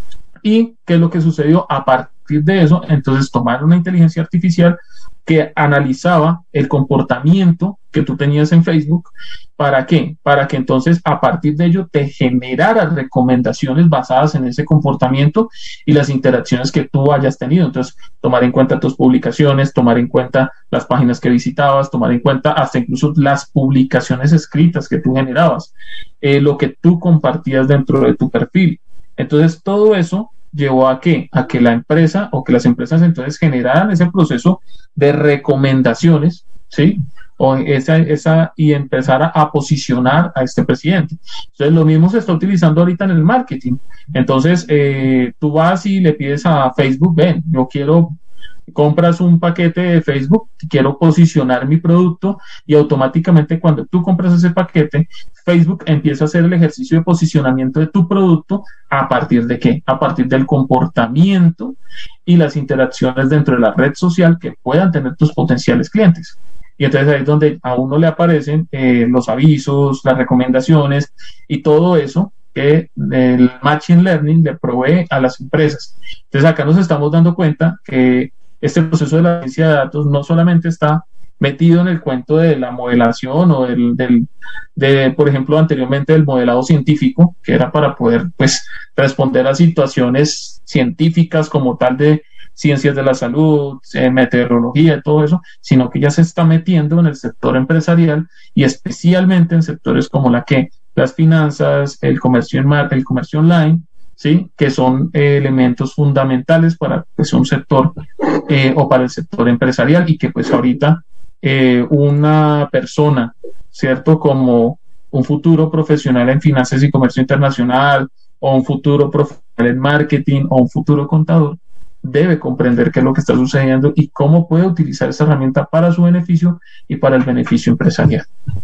¿Y qué es lo que sucedió? A partir de eso, entonces tomaron una inteligencia artificial que analizaba el comportamiento que tú tenías en Facebook. ¿Para qué? Para que entonces a partir de ello te generara recomendaciones basadas en ese comportamiento y las interacciones que tú hayas tenido. Entonces, tomar en cuenta tus publicaciones, tomar en cuenta las páginas que visitabas, tomar en cuenta hasta incluso las publicaciones escritas que tú generabas, eh, lo que tú compartías dentro de tu perfil. Entonces, todo eso llevó a qué? A que la empresa o que las empresas entonces generaran ese proceso de recomendaciones, ¿sí? O esa, esa, y empezara a posicionar a este presidente. Entonces, lo mismo se está utilizando ahorita en el marketing. Entonces, eh, tú vas y le pides a Facebook, ven, yo quiero, compras un paquete de Facebook, quiero posicionar mi producto, y automáticamente cuando tú compras ese paquete, Facebook empieza a hacer el ejercicio de posicionamiento de tu producto. ¿A partir de qué? A partir del comportamiento y las interacciones dentro de la red social que puedan tener tus potenciales clientes. Y entonces ahí es donde a uno le aparecen eh, los avisos, las recomendaciones y todo eso que el Machine Learning le provee a las empresas. Entonces acá nos estamos dando cuenta que este proceso de la ciencia de datos no solamente está metido en el cuento de la modelación o del, del de, por ejemplo, anteriormente del modelado científico, que era para poder pues responder a situaciones científicas como tal de ciencias de la salud, eh, meteorología y todo eso, sino que ya se está metiendo en el sector empresarial y especialmente en sectores como la que las finanzas, el comercio en mar, el comercio online, ¿sí? Que son eh, elementos fundamentales para pues, un sector eh, o para el sector empresarial, y que pues ahorita eh, una persona, ¿cierto? Como un futuro profesional en finanzas y comercio internacional, o un futuro profesional en marketing, o un futuro contador, debe comprender qué es lo que está sucediendo y cómo puede utilizar esa herramienta para su beneficio y para el beneficio empresarial.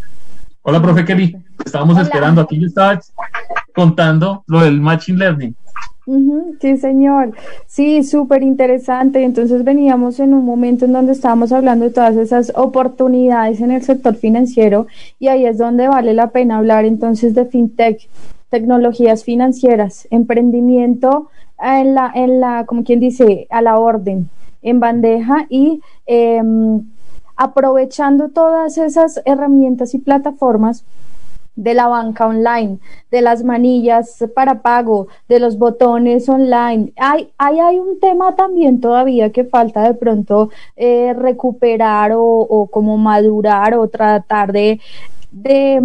Hola, profe Kelly, estábamos Hola. esperando, aquí yo estaba contando lo del Machine Learning. Uh-huh, sí, señor. Sí, súper interesante. Entonces veníamos en un momento en donde estábamos hablando de todas esas oportunidades en el sector financiero, y ahí es donde vale la pena hablar entonces de fintech, tecnologías financieras, emprendimiento en la, en la, como quien dice, a la orden, en bandeja, y eh, aprovechando todas esas herramientas y plataformas de la banca online, de las manillas para pago, de los botones online. Hay, hay, hay un tema también todavía que falta de pronto eh, recuperar o, o como madurar o tratar de de,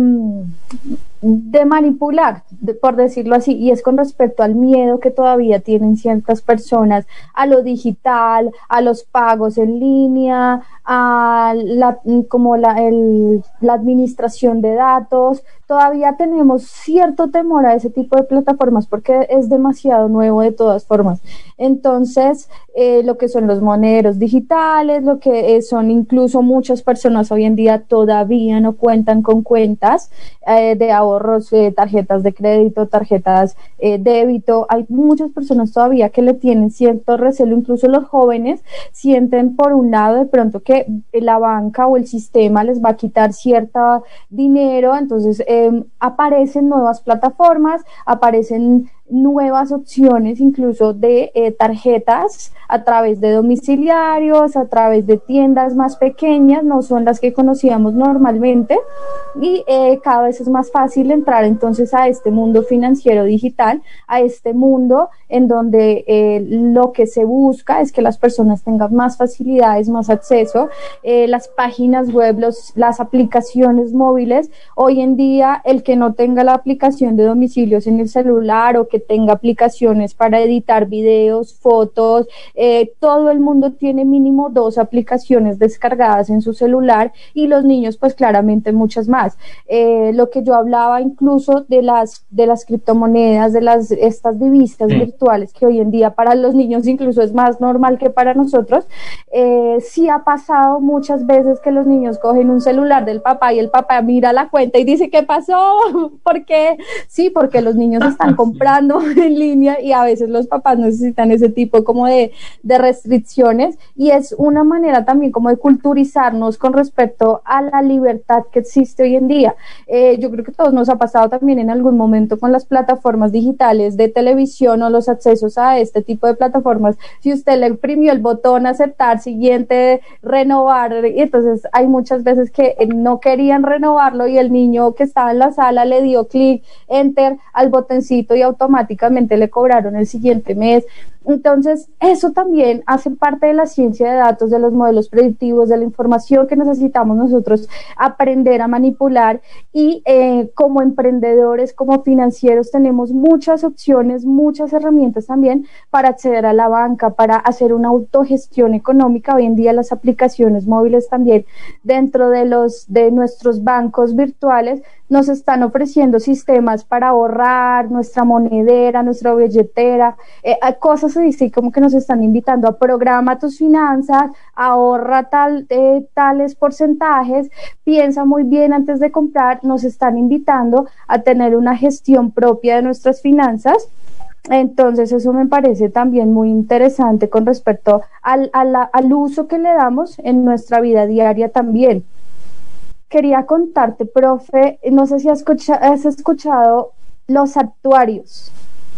de manipular, de, por decirlo así, y es con respecto al miedo que todavía tienen ciertas personas a lo digital, a los pagos en línea, a la, como la, el, la administración de datos, todavía tenemos cierto temor a ese tipo de plataformas porque es demasiado nuevo de todas formas. Entonces, eh, lo que son los moneros digitales, lo que eh, son incluso muchas personas hoy en día todavía no cuentan con cuentas eh, de ahorros, eh, tarjetas de crédito, tarjetas eh, débito. Hay muchas personas todavía que le tienen cierto recelo, incluso los jóvenes sienten por un lado de pronto que la banca o el sistema les va a quitar cierto dinero, entonces eh, aparecen nuevas plataformas, aparecen nuevas opciones incluso de eh, tarjetas a través de domiciliarios, a través de tiendas más pequeñas, no son las que conocíamos normalmente, y eh, cada vez es más fácil entrar entonces a este mundo financiero digital, a este mundo en donde eh, lo que se busca es que las personas tengan más facilidades, más acceso, eh, las páginas web, los, las aplicaciones móviles. Hoy en día el que no tenga la aplicación de domicilios en el celular o que tenga aplicaciones para editar videos, fotos, eh, todo el mundo tiene mínimo dos aplicaciones descargadas en su celular, y los niños pues claramente muchas más. Eh, lo que yo hablaba incluso de las de las criptomonedas, de las estas divisas sí. virtuales, que hoy en día para los niños incluso es más normal que para nosotros, eh, sí ha pasado muchas veces que los niños cogen un celular del papá y el papá mira la cuenta y dice, ¿qué pasó? ¿Por qué? Sí, porque los niños están comprando en línea y a veces los papás necesitan ese tipo como de, de restricciones, y es una manera también como de culturizarnos con respecto a la libertad que existe hoy en día. Eh, yo creo que a todos nos ha pasado también en algún momento con las plataformas digitales de televisión o los accesos a este tipo de plataformas. Si usted le imprimió el botón aceptar, siguiente, renovar, y entonces hay muchas veces que no querían renovarlo y el niño que estaba en la sala le dio clic, enter al botoncito y automáticamente le cobraron el siguiente mes. Entonces, eso también hace parte de la ciencia de datos, de los modelos predictivos, de la información que necesitamos nosotros aprender a manipular, y eh, como emprendedores, como financieros, tenemos muchas opciones, muchas herramientas también para acceder a la banca, para hacer una autogestión económica. Hoy en día las aplicaciones móviles también dentro de los de nuestros bancos virtuales nos están ofreciendo sistemas para ahorrar, nuestra monedera, nuestra billetera, eh, cosas así como que nos están invitando a programa tus finanzas, ahorra tal, eh, tales porcentajes, piensa muy bien antes de comprar. Nos están invitando a tener una gestión propia de nuestras finanzas. Entonces eso me parece también muy interesante con respecto al, a la, al uso que le damos en nuestra vida diaria también. Quería contarte, profe, no sé si has escuchado, has escuchado los actuarios.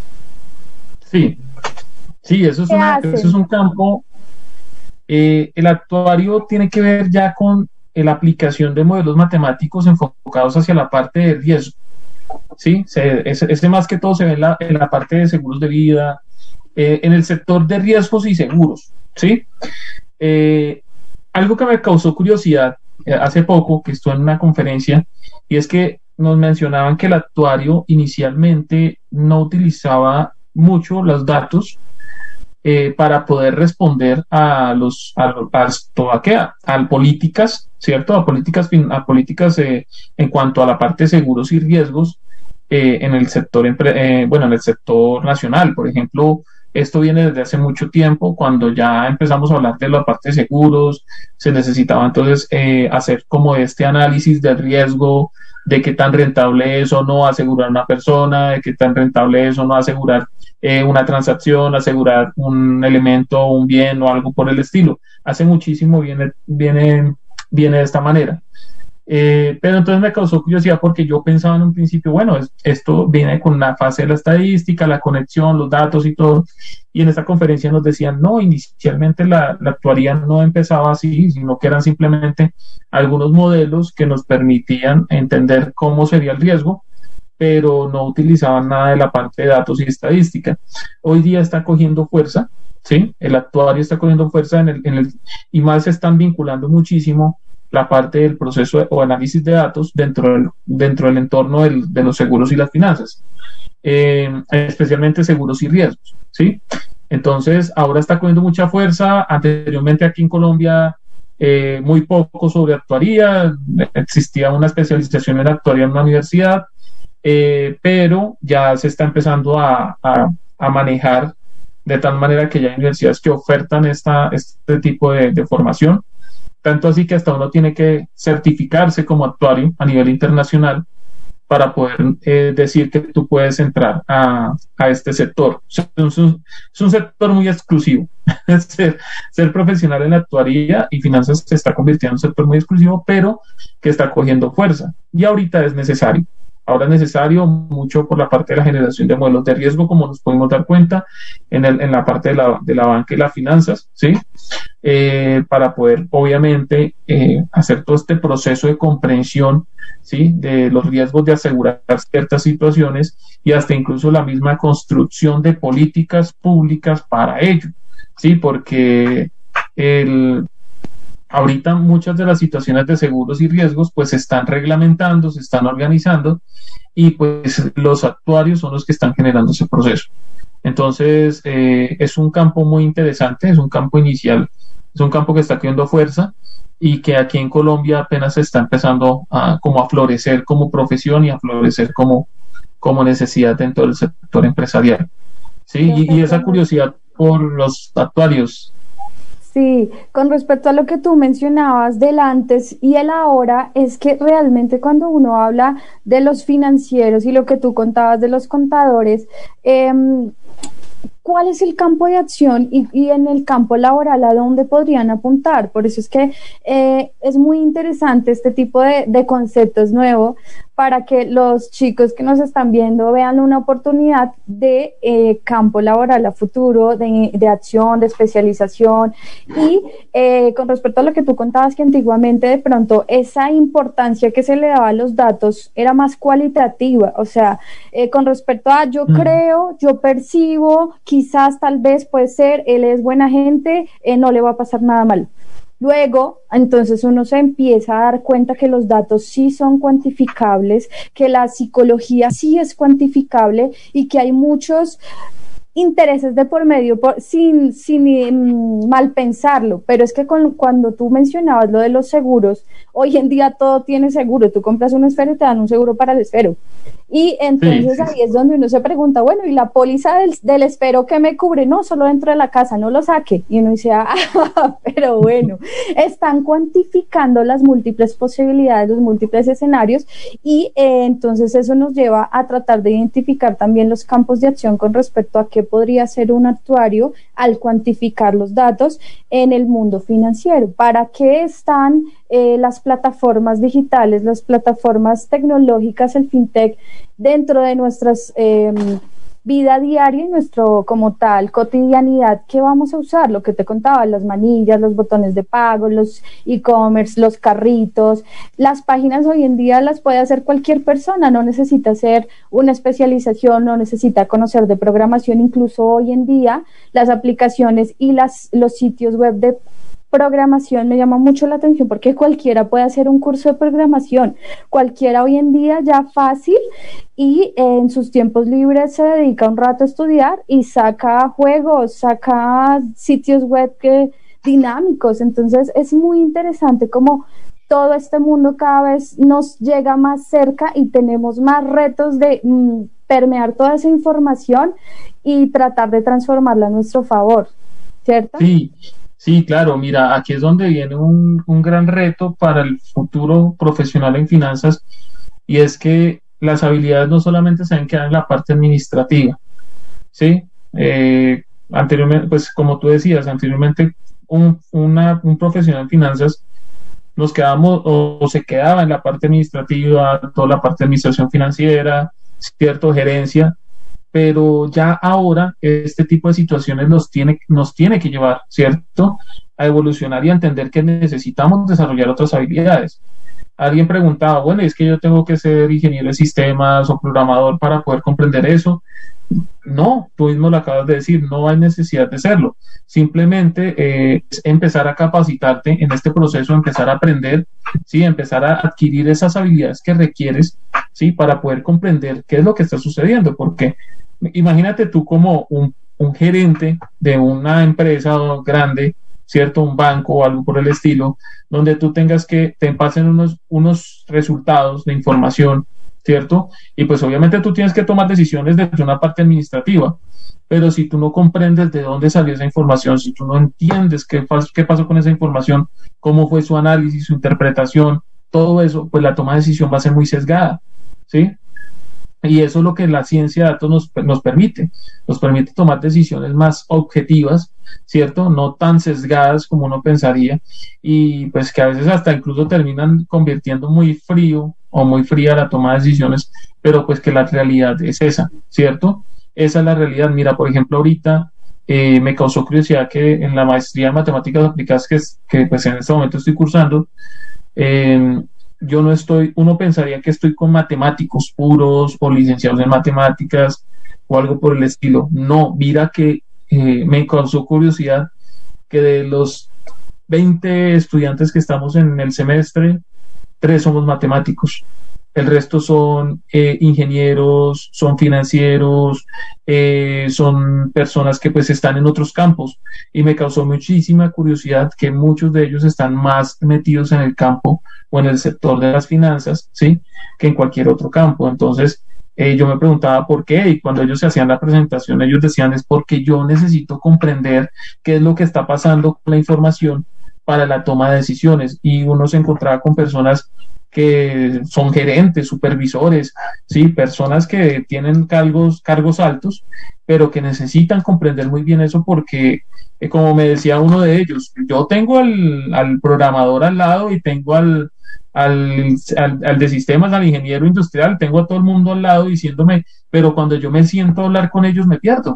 Sí, sí, eso es, una, eso es un campo. Eh, el actuario tiene que ver ya con la aplicación de modelos matemáticos enfocados hacia la parte de riesgo. Sí, se, ese, ese más que todo se ve en la, en la parte de seguros de vida, eh, en el sector de riesgos y seguros. Sí, eh, algo que me causó curiosidad hace poco, que estuve en una conferencia, y es que nos mencionaban que el actuario inicialmente no utilizaba mucho los datos eh, para poder responder a los a, a, a, ¿qué? a políticas, ¿cierto? A políticas, a políticas eh, en cuanto a la parte de seguros y riesgos eh, en el sector eh, bueno, en el sector nacional. Por ejemplo, esto viene desde hace mucho tiempo, cuando ya empezamos a hablar de la parte de seguros, se necesitaba entonces eh, hacer como este análisis del riesgo, de qué tan rentable es o no asegurar a una persona, de qué tan rentable es o no asegurar eh, una transacción, asegurar un elemento, un bien o algo por el estilo. Hace muchísimo viene, viene, viene de esta manera. Eh, pero entonces me causó curiosidad porque yo pensaba en un principio, bueno, es, esto viene con una fase de la estadística, la conexión, los datos y todo, y en esta conferencia nos decían, no, inicialmente la, la actuaría no empezaba así, sino que eran simplemente algunos modelos que nos permitían entender cómo sería el riesgo, pero no utilizaban nada de la parte de datos y estadística. Hoy día está cogiendo fuerza, ¿sí? El actuario está cogiendo fuerza en el, en el, y más se están vinculando muchísimo la parte del proceso de, o análisis de datos dentro del, dentro del entorno del, de los seguros y las finanzas, eh, especialmente seguros y riesgos, ¿sí? Entonces, ahora está cogiendo mucha fuerza. Anteriormente aquí en Colombia eh, muy poco sobre actuaría, existía una especialización en actuaría en una universidad, eh, pero ya se está empezando a, a, a manejar de tal manera que ya hay universidades que ofertan esta, este tipo de, de formación, tanto así que hasta uno tiene que certificarse como actuario a nivel internacional para poder eh, decir que tú puedes entrar a, a este sector. Es un, es un sector muy exclusivo. ser, ser profesional en actuaría y finanzas se está convirtiendo en un sector muy exclusivo, pero que está cogiendo fuerza. Y ahorita es necesario. Ahora es necesario mucho por la parte de la generación de modelos de riesgo, como nos podemos dar cuenta en, el, en la parte de la, de la banca y las finanzas, ¿sí? Eh, para poder, obviamente, eh, hacer todo este proceso de comprensión, ¿sí? De los riesgos de asegurar ciertas situaciones y hasta incluso la misma construcción de políticas públicas para ello, ¿sí? Porque el... ahorita muchas de las situaciones de seguros y riesgos pues se están reglamentando, se están organizando y pues los actuarios son los que están generando ese proceso. Entonces eh, es un campo muy interesante, es un campo inicial, es un campo que está cogiendo fuerza y que aquí en Colombia apenas se está empezando a, como a florecer como profesión y a florecer como, como necesidad dentro del sector empresarial. ¿Sí? Y, y esa curiosidad por los actuarios. Sí, con respecto a lo que tú mencionabas del antes y el ahora, es que realmente cuando uno habla de los financieros y lo que tú contabas de los contadores, eh, ¿cuál es el campo de acción y, y en el campo laboral a dónde podrían apuntar? Por eso es que eh, es muy interesante este tipo de, de conceptos nuevos para que los chicos que nos están viendo vean una oportunidad de eh, campo laboral a futuro, de, de acción, de especialización. Y eh, con respecto a lo que tú contabas, que antiguamente de pronto esa importancia que se le daba a los datos era más cualitativa, o sea, eh, con respecto a yo mm. creo, yo percibo, quizás tal vez puede ser, él es buena gente, eh, no le va a pasar nada mal. Luego, entonces uno se empieza a dar cuenta que los datos sí son cuantificables, que la psicología sí es cuantificable y que hay muchos intereses de por medio por, sin, sin um, mal pensarlo, pero es que con, cuando tú mencionabas lo de los seguros, hoy en día todo tiene seguro, tú compras un esfero y te dan un seguro para el esfero, y entonces sí, sí. Ahí es donde uno se pregunta, bueno, ¿y la póliza del, del esfero qué me cubre? No, solo dentro de la casa, no lo saque, y uno dice, ah, pero bueno, están cuantificando las múltiples posibilidades, los múltiples escenarios, y eh, entonces eso nos lleva a tratar de identificar también los campos de acción con respecto a qué podría ser un actuario al cuantificar los datos en el mundo financiero. ¿Para qué están eh, las plataformas digitales, las plataformas tecnológicas, el fintech dentro de nuestras eh, vida diaria y nuestro como tal cotidianidad? ¿Qué vamos a usar? Lo que te contaba, las manillas, los botones de pago, los e-commerce, los carritos, las páginas hoy en día las puede hacer cualquier persona, no necesita hacer una especialización, no necesita conocer de programación. Incluso hoy en día las aplicaciones y las, los sitios web de programación me llama mucho la atención porque cualquiera puede hacer un curso de programación, cualquiera hoy en día ya fácil, y eh, en sus tiempos libres se dedica un rato a estudiar y saca juegos, saca sitios web que, dinámicos. Entonces es muy interesante como todo este mundo cada vez nos llega más cerca y tenemos más retos de mm, permear toda esa información y tratar de transformarla a nuestro favor, ¿cierto? Sí. Sí, claro, mira, aquí es donde viene un, un gran reto para el futuro profesional en finanzas, y es que las habilidades no solamente se deben quedar en la parte administrativa, ¿sí? Eh, anteriormente, pues como tú decías, anteriormente un, una, un profesional en finanzas nos quedamos o, o se quedaba en la parte administrativa, toda la parte de administración financiera, cierto, gerencia, pero ya ahora este tipo de situaciones nos tiene, nos tiene que llevar, ¿cierto?, a evolucionar y a entender que necesitamos desarrollar otras habilidades. Alguien preguntaba, bueno, ¿es que yo tengo que ser ingeniero de sistemas o programador para poder comprender eso? No, tú mismo lo acabas de decir, no hay necesidad de serlo. Simplemente eh, es empezar a capacitarte en este proceso, empezar a aprender, ¿sí?, empezar a adquirir esas habilidades que requieres, ¿sí?, para poder comprender qué es lo que está sucediendo, porque imagínate tú como un, un gerente de una empresa grande, ¿cierto? Un banco o algo por el estilo, donde tú tengas que, te pasen unos, unos resultados de información, ¿cierto? Y pues obviamente tú tienes que tomar decisiones desde una parte administrativa, pero si tú no comprendes de dónde salió esa información, si tú no entiendes qué, qué pasó con esa información, cómo fue su análisis, su interpretación, todo eso, pues la toma de decisión va a ser muy sesgada, ¿sí? Y eso es lo que la ciencia de datos nos, nos permite, nos permite tomar decisiones más objetivas, ¿cierto? No tan sesgadas como uno pensaría, y pues que a veces hasta incluso terminan convirtiendo muy frío o muy fría la toma de decisiones, pero pues que la realidad es esa, ¿cierto? Esa es la realidad. Mira, por ejemplo, ahorita eh, me causó curiosidad que en la maestría de matemáticas aplicadas que, es, que pues en este momento estoy cursando, eh, yo no estoy, uno pensaría que estoy con matemáticos puros o licenciados en matemáticas o algo por el estilo. No, mira que eh, me causó curiosidad que de los veinte estudiantes que estamos en el semestre, tres somos matemáticos. El resto son eh, ingenieros, son financieros, eh, son personas que pues están en otros campos, y me causó muchísima curiosidad que muchos de ellos están más metidos en el campo o en el sector de las finanzas, ¿sí?, que en cualquier otro campo. Entonces eh, yo me preguntaba por qué, y cuando ellos se hacían la presentación ellos decían es porque yo necesito comprender qué es lo que está pasando con la información para la toma de decisiones, y uno se encontraba con personas que son gerentes, supervisores, sí, personas que tienen cargos, cargos altos, pero que necesitan comprender muy bien eso porque, eh, como me decía uno de ellos, yo tengo al, al programador al lado y tengo al, al, al, al de sistemas, al ingeniero industrial, tengo a todo el mundo al lado diciéndome, pero cuando yo me siento a hablar con ellos me pierdo.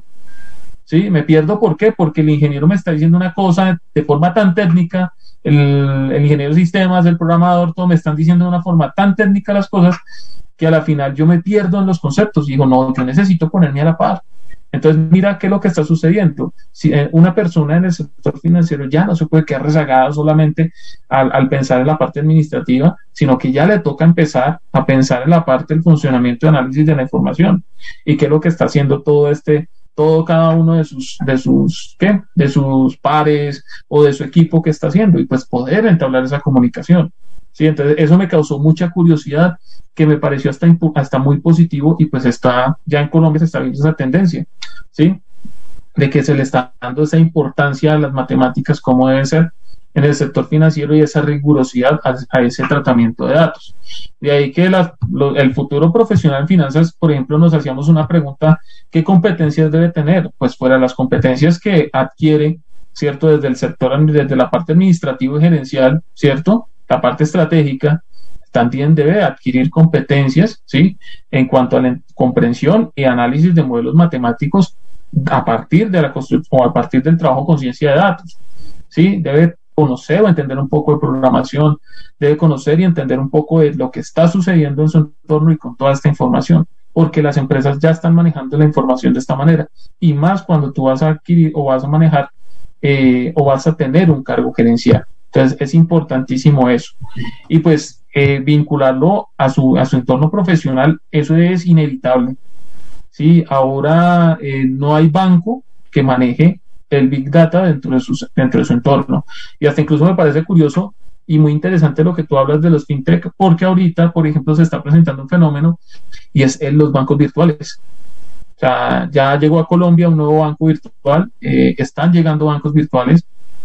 Sí, me pierdo, ¿por qué? Porque el ingeniero me está diciendo una cosa de forma tan técnica, el, el ingeniero de sistemas, el programador, todo me están diciendo de una forma tan técnica las cosas, que a la final yo me pierdo en los conceptos y digo, no, yo necesito ponerme a la par. Entonces, mira qué es lo que está sucediendo. Si eh, una persona en el sector financiero ya no se puede quedar rezagada solamente al, al pensar en la parte administrativa, sino que ya le toca empezar a pensar en la parte del funcionamiento y análisis de la información. Y qué es lo que está haciendo todo este todo cada uno de sus, de sus, ¿qué? De sus pares o de su equipo que está haciendo, y pues poder entablar esa comunicación, ¿sí? Entonces eso me causó mucha curiosidad, que me pareció hasta, hasta muy positivo, y pues está, ya en Colombia se está viendo esa tendencia, ¿sí? De que se le está dando esa importancia a las matemáticas como debe ser en el sector financiero, y esa rigurosidad a, a ese tratamiento de datos. De ahí que la, lo, el futuro profesional en finanzas, por ejemplo, nos hacíamos una pregunta: ¿qué competencias debe tener? Pues fuera las competencias que adquiere, ¿cierto?, desde el sector, desde la parte administrativa y gerencial, ¿cierto?, la parte estratégica, también debe adquirir competencias, ¿sí?, en cuanto a la comprensión y análisis de modelos matemáticos a partir de la construcción o a partir del trabajo con ciencia de datos, ¿sí? Debe conocer o entender un poco de programación, debe conocer y entender un poco de lo que está sucediendo en su entorno y con toda esta información, porque las empresas ya están manejando la información de esta manera, y más cuando tú vas a adquirir o vas a manejar eh, o vas a tener un cargo gerencial. Entonces es importantísimo eso, y pues eh, vincularlo a su, a su entorno profesional, eso es inevitable, ¿sí? Ahora eh, no hay banco que maneje el Big Data dentro de, sus, dentro de su entorno, y hasta incluso me parece curioso y muy interesante lo que tú hablas de los fintech, porque ahorita, por ejemplo, se está presentando un fenómeno, y es en los bancos virtuales. O sea, ya llegó a Colombia un nuevo banco virtual, eh, están llegando bancos virtuales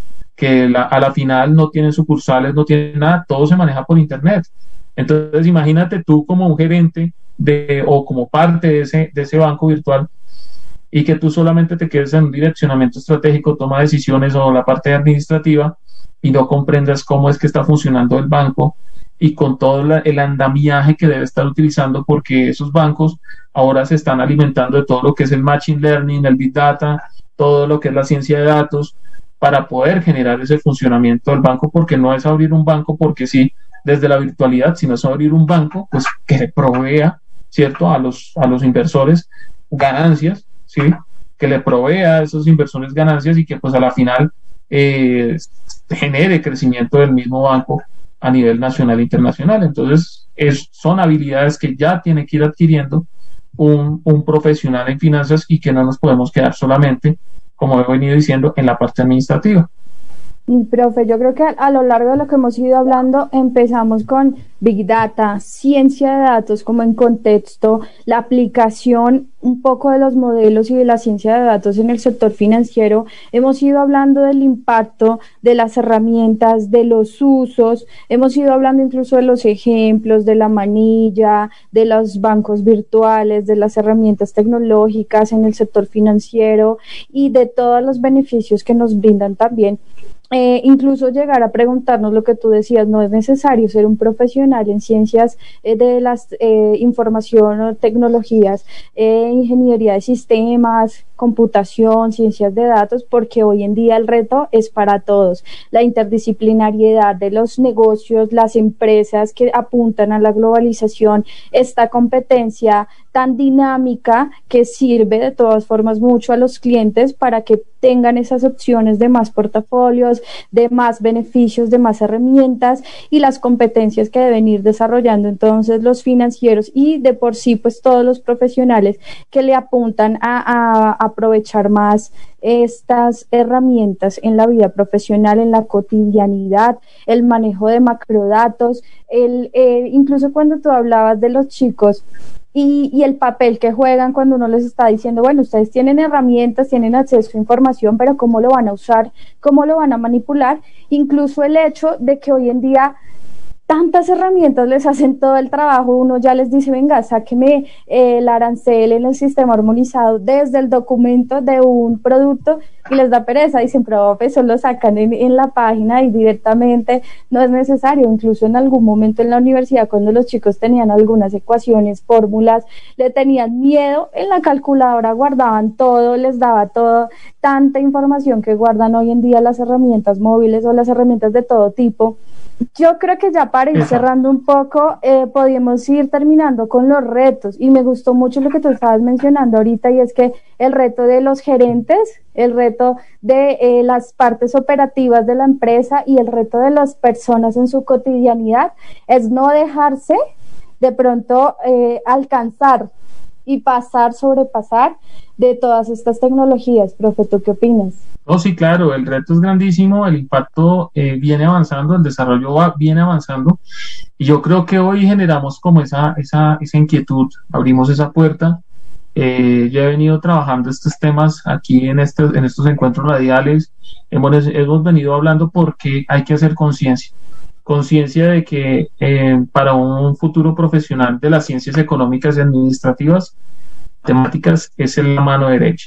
que la, a la final no tienen sucursales, no tienen nada, todo se maneja por internet. Entonces imagínate tú como un gerente de, o como parte de ese, de ese banco virtual, y que tú solamente te quedes en un direccionamiento estratégico, toma decisiones o la parte administrativa, y no comprendas cómo es que está funcionando el banco y con todo la, el andamiaje que debe estar utilizando, porque esos bancos ahora se están alimentando de todo lo que es el machine learning, el big data, todo lo que es la ciencia de datos, para poder generar ese funcionamiento del banco, porque no es abrir un banco porque sí, desde la virtualidad, sino es abrir un banco pues que le provea, ¿cierto?, a los, a los inversores ganancias, ¿sí?, que le provea a esos inversores ganancias, y que pues a la final eh, genere crecimiento del mismo banco a nivel nacional e internacional. Entonces es, son habilidades que ya tiene que ir adquiriendo un, un profesional en finanzas, y que no nos podemos quedar solamente, como he venido diciendo, en la parte administrativa. Mi profe, yo creo que a, a lo largo de lo que hemos ido hablando, empezamos con Big Data, ciencia de datos como en contexto, la aplicación un poco de los modelos y de la ciencia de datos en el sector financiero. Hemos ido hablando del impacto de las herramientas, de los usos, hemos ido hablando incluso de los ejemplos, de la manilla, de los bancos virtuales, de las herramientas tecnológicas en el sector financiero y de todos los beneficios que nos brindan también. Eh, incluso llegar a preguntarnos lo que tú decías, no es necesario ser un profesional en ciencias eh, de las eh, información o tecnologías, eh, ingeniería de sistemas, computación, ciencias de datos, porque hoy en día el reto es para todos. La interdisciplinariedad de los negocios, las empresas que apuntan a la globalización, esta competencia tan dinámica que sirve de todas formas mucho a los clientes para que tengan esas opciones de más portafolios, de más beneficios, de más herramientas y las competencias que deben ir desarrollando entonces los financieros y de por sí pues todos los profesionales que le apuntan a, a aprovechar más estas herramientas en la vida profesional, en la cotidianidad, el manejo de macrodatos, el, eh, incluso cuando tú hablabas de los chicos Y, y el papel que juegan cuando uno les está diciendo, bueno, ustedes tienen herramientas, tienen acceso a información, pero ¿cómo lo van a usar? ¿Cómo lo van a manipular? Incluso el hecho de que hoy en día tantas herramientas les hacen todo el trabajo, uno ya les dice, venga, sáqueme eh, el arancel en el sistema armonizado desde el documento de un producto y les da pereza, dicen, profe, eso lo sacan en, en la página y directamente no es necesario. Incluso en algún momento en la universidad, cuando los chicos tenían algunas ecuaciones, fórmulas, le tenían miedo, en la calculadora guardaban todo, les daba todo, tanta información que guardan hoy en día las herramientas móviles o las herramientas de todo tipo. Yo creo que ya para ir cerrando un poco, eh, podríamos ir terminando con los retos, y me gustó mucho lo que tú estabas mencionando ahorita, y es que el reto de los gerentes, el reto de eh, las partes operativas de la empresa y el reto de las personas en su cotidianidad es no dejarse de pronto eh, alcanzar y pasar, sobrepasar de todas estas tecnologías. Profe, ¿tú qué opinas? No, sí, claro, el reto es grandísimo, el impacto eh, viene avanzando, el desarrollo va, viene avanzando, y yo creo que hoy generamos como esa, esa, esa inquietud, abrimos esa puerta. Eh, yo he venido trabajando estos temas aquí en estos, en estos encuentros radiales, hemos, hemos venido hablando porque hay que hacer conciencia, conciencia de que eh, para un futuro profesional de las ciencias económicas y administrativas, temáticas es la mano derecha.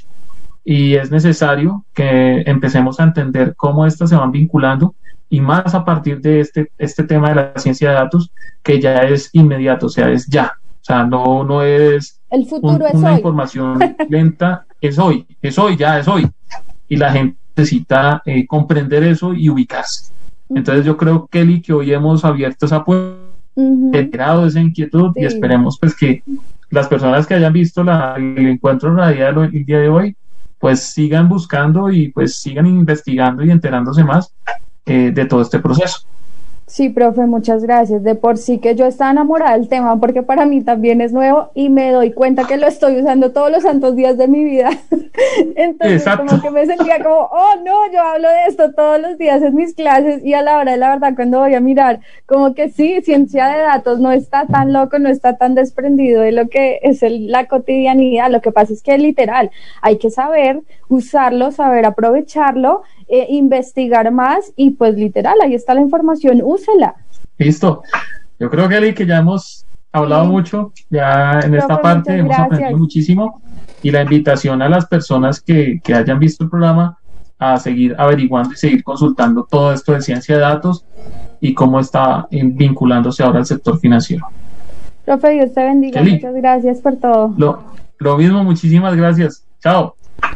Y es necesario que empecemos a entender cómo estas se van vinculando, y más a partir de este, este tema de la ciencia de datos, que ya es inmediato, o sea, es ya. O sea, no, no es, el futuro un, es una hoy. Información lenta, es hoy, es hoy, ya es hoy. Y la gente necesita eh, comprender eso y ubicarse. Entonces yo creo, Kelly, que hoy hemos abierto esa puerta, uh-huh. generado esa inquietud, sí. Y esperemos pues que las personas que hayan visto la, el encuentro radial el día de hoy, pues sigan buscando y pues sigan investigando y enterándose más eh, de todo este proceso. Sí, profe, muchas gracias. De por sí que yo estaba enamorada del tema, porque para mí también es nuevo y me doy cuenta que lo estoy usando todos los santos días de mi vida. Entonces, exacto. Como que me sentía como, oh no, yo hablo de esto todos los días en mis clases, y a la hora de la verdad cuando voy a mirar, como que sí, ciencia de datos no está tan loco, no está tan desprendido de lo que es el, la cotidianidad. Lo que pasa es que literal hay que saber usarlo, saber aprovecharlo, Eh, investigar más, y pues literal, ahí está la información, úsela. Listo. Yo creo, Kelly, que ya hemos hablado sí. mucho, ya en Pero esta parte hemos gracias. aprendido muchísimo, y la invitación a las personas que, que hayan visto el programa a seguir averiguando y seguir consultando todo esto de ciencia de datos y cómo está vinculándose ahora al sector financiero. Profe, Dios te bendiga, Kelly, muchas gracias por todo. Lo, lo mismo, muchísimas gracias. Chao.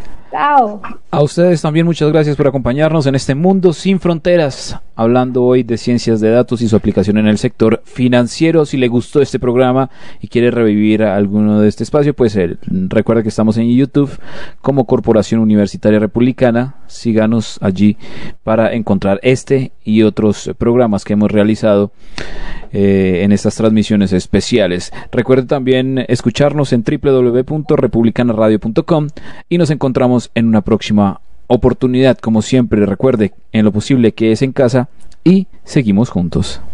Chao. A ustedes también muchas gracias por acompañarnos en este Mundo Sin Fronteras, hablando hoy de ciencias de datos y su aplicación en el sector financiero. Si le gustó este programa y quiere revivir alguno de este espacio, pues eh, recuerda que estamos en YouTube como Corporación Universitaria Republicana. Síganos allí para encontrar este y otros programas que hemos realizado eh, en estas transmisiones especiales. Recuerde también escucharnos en doble u doble u doble u punto republicana radio punto com, y nos encontramos en una próxima oportunidad, como siempre, recuerde, en lo posible que es en casa y seguimos juntos.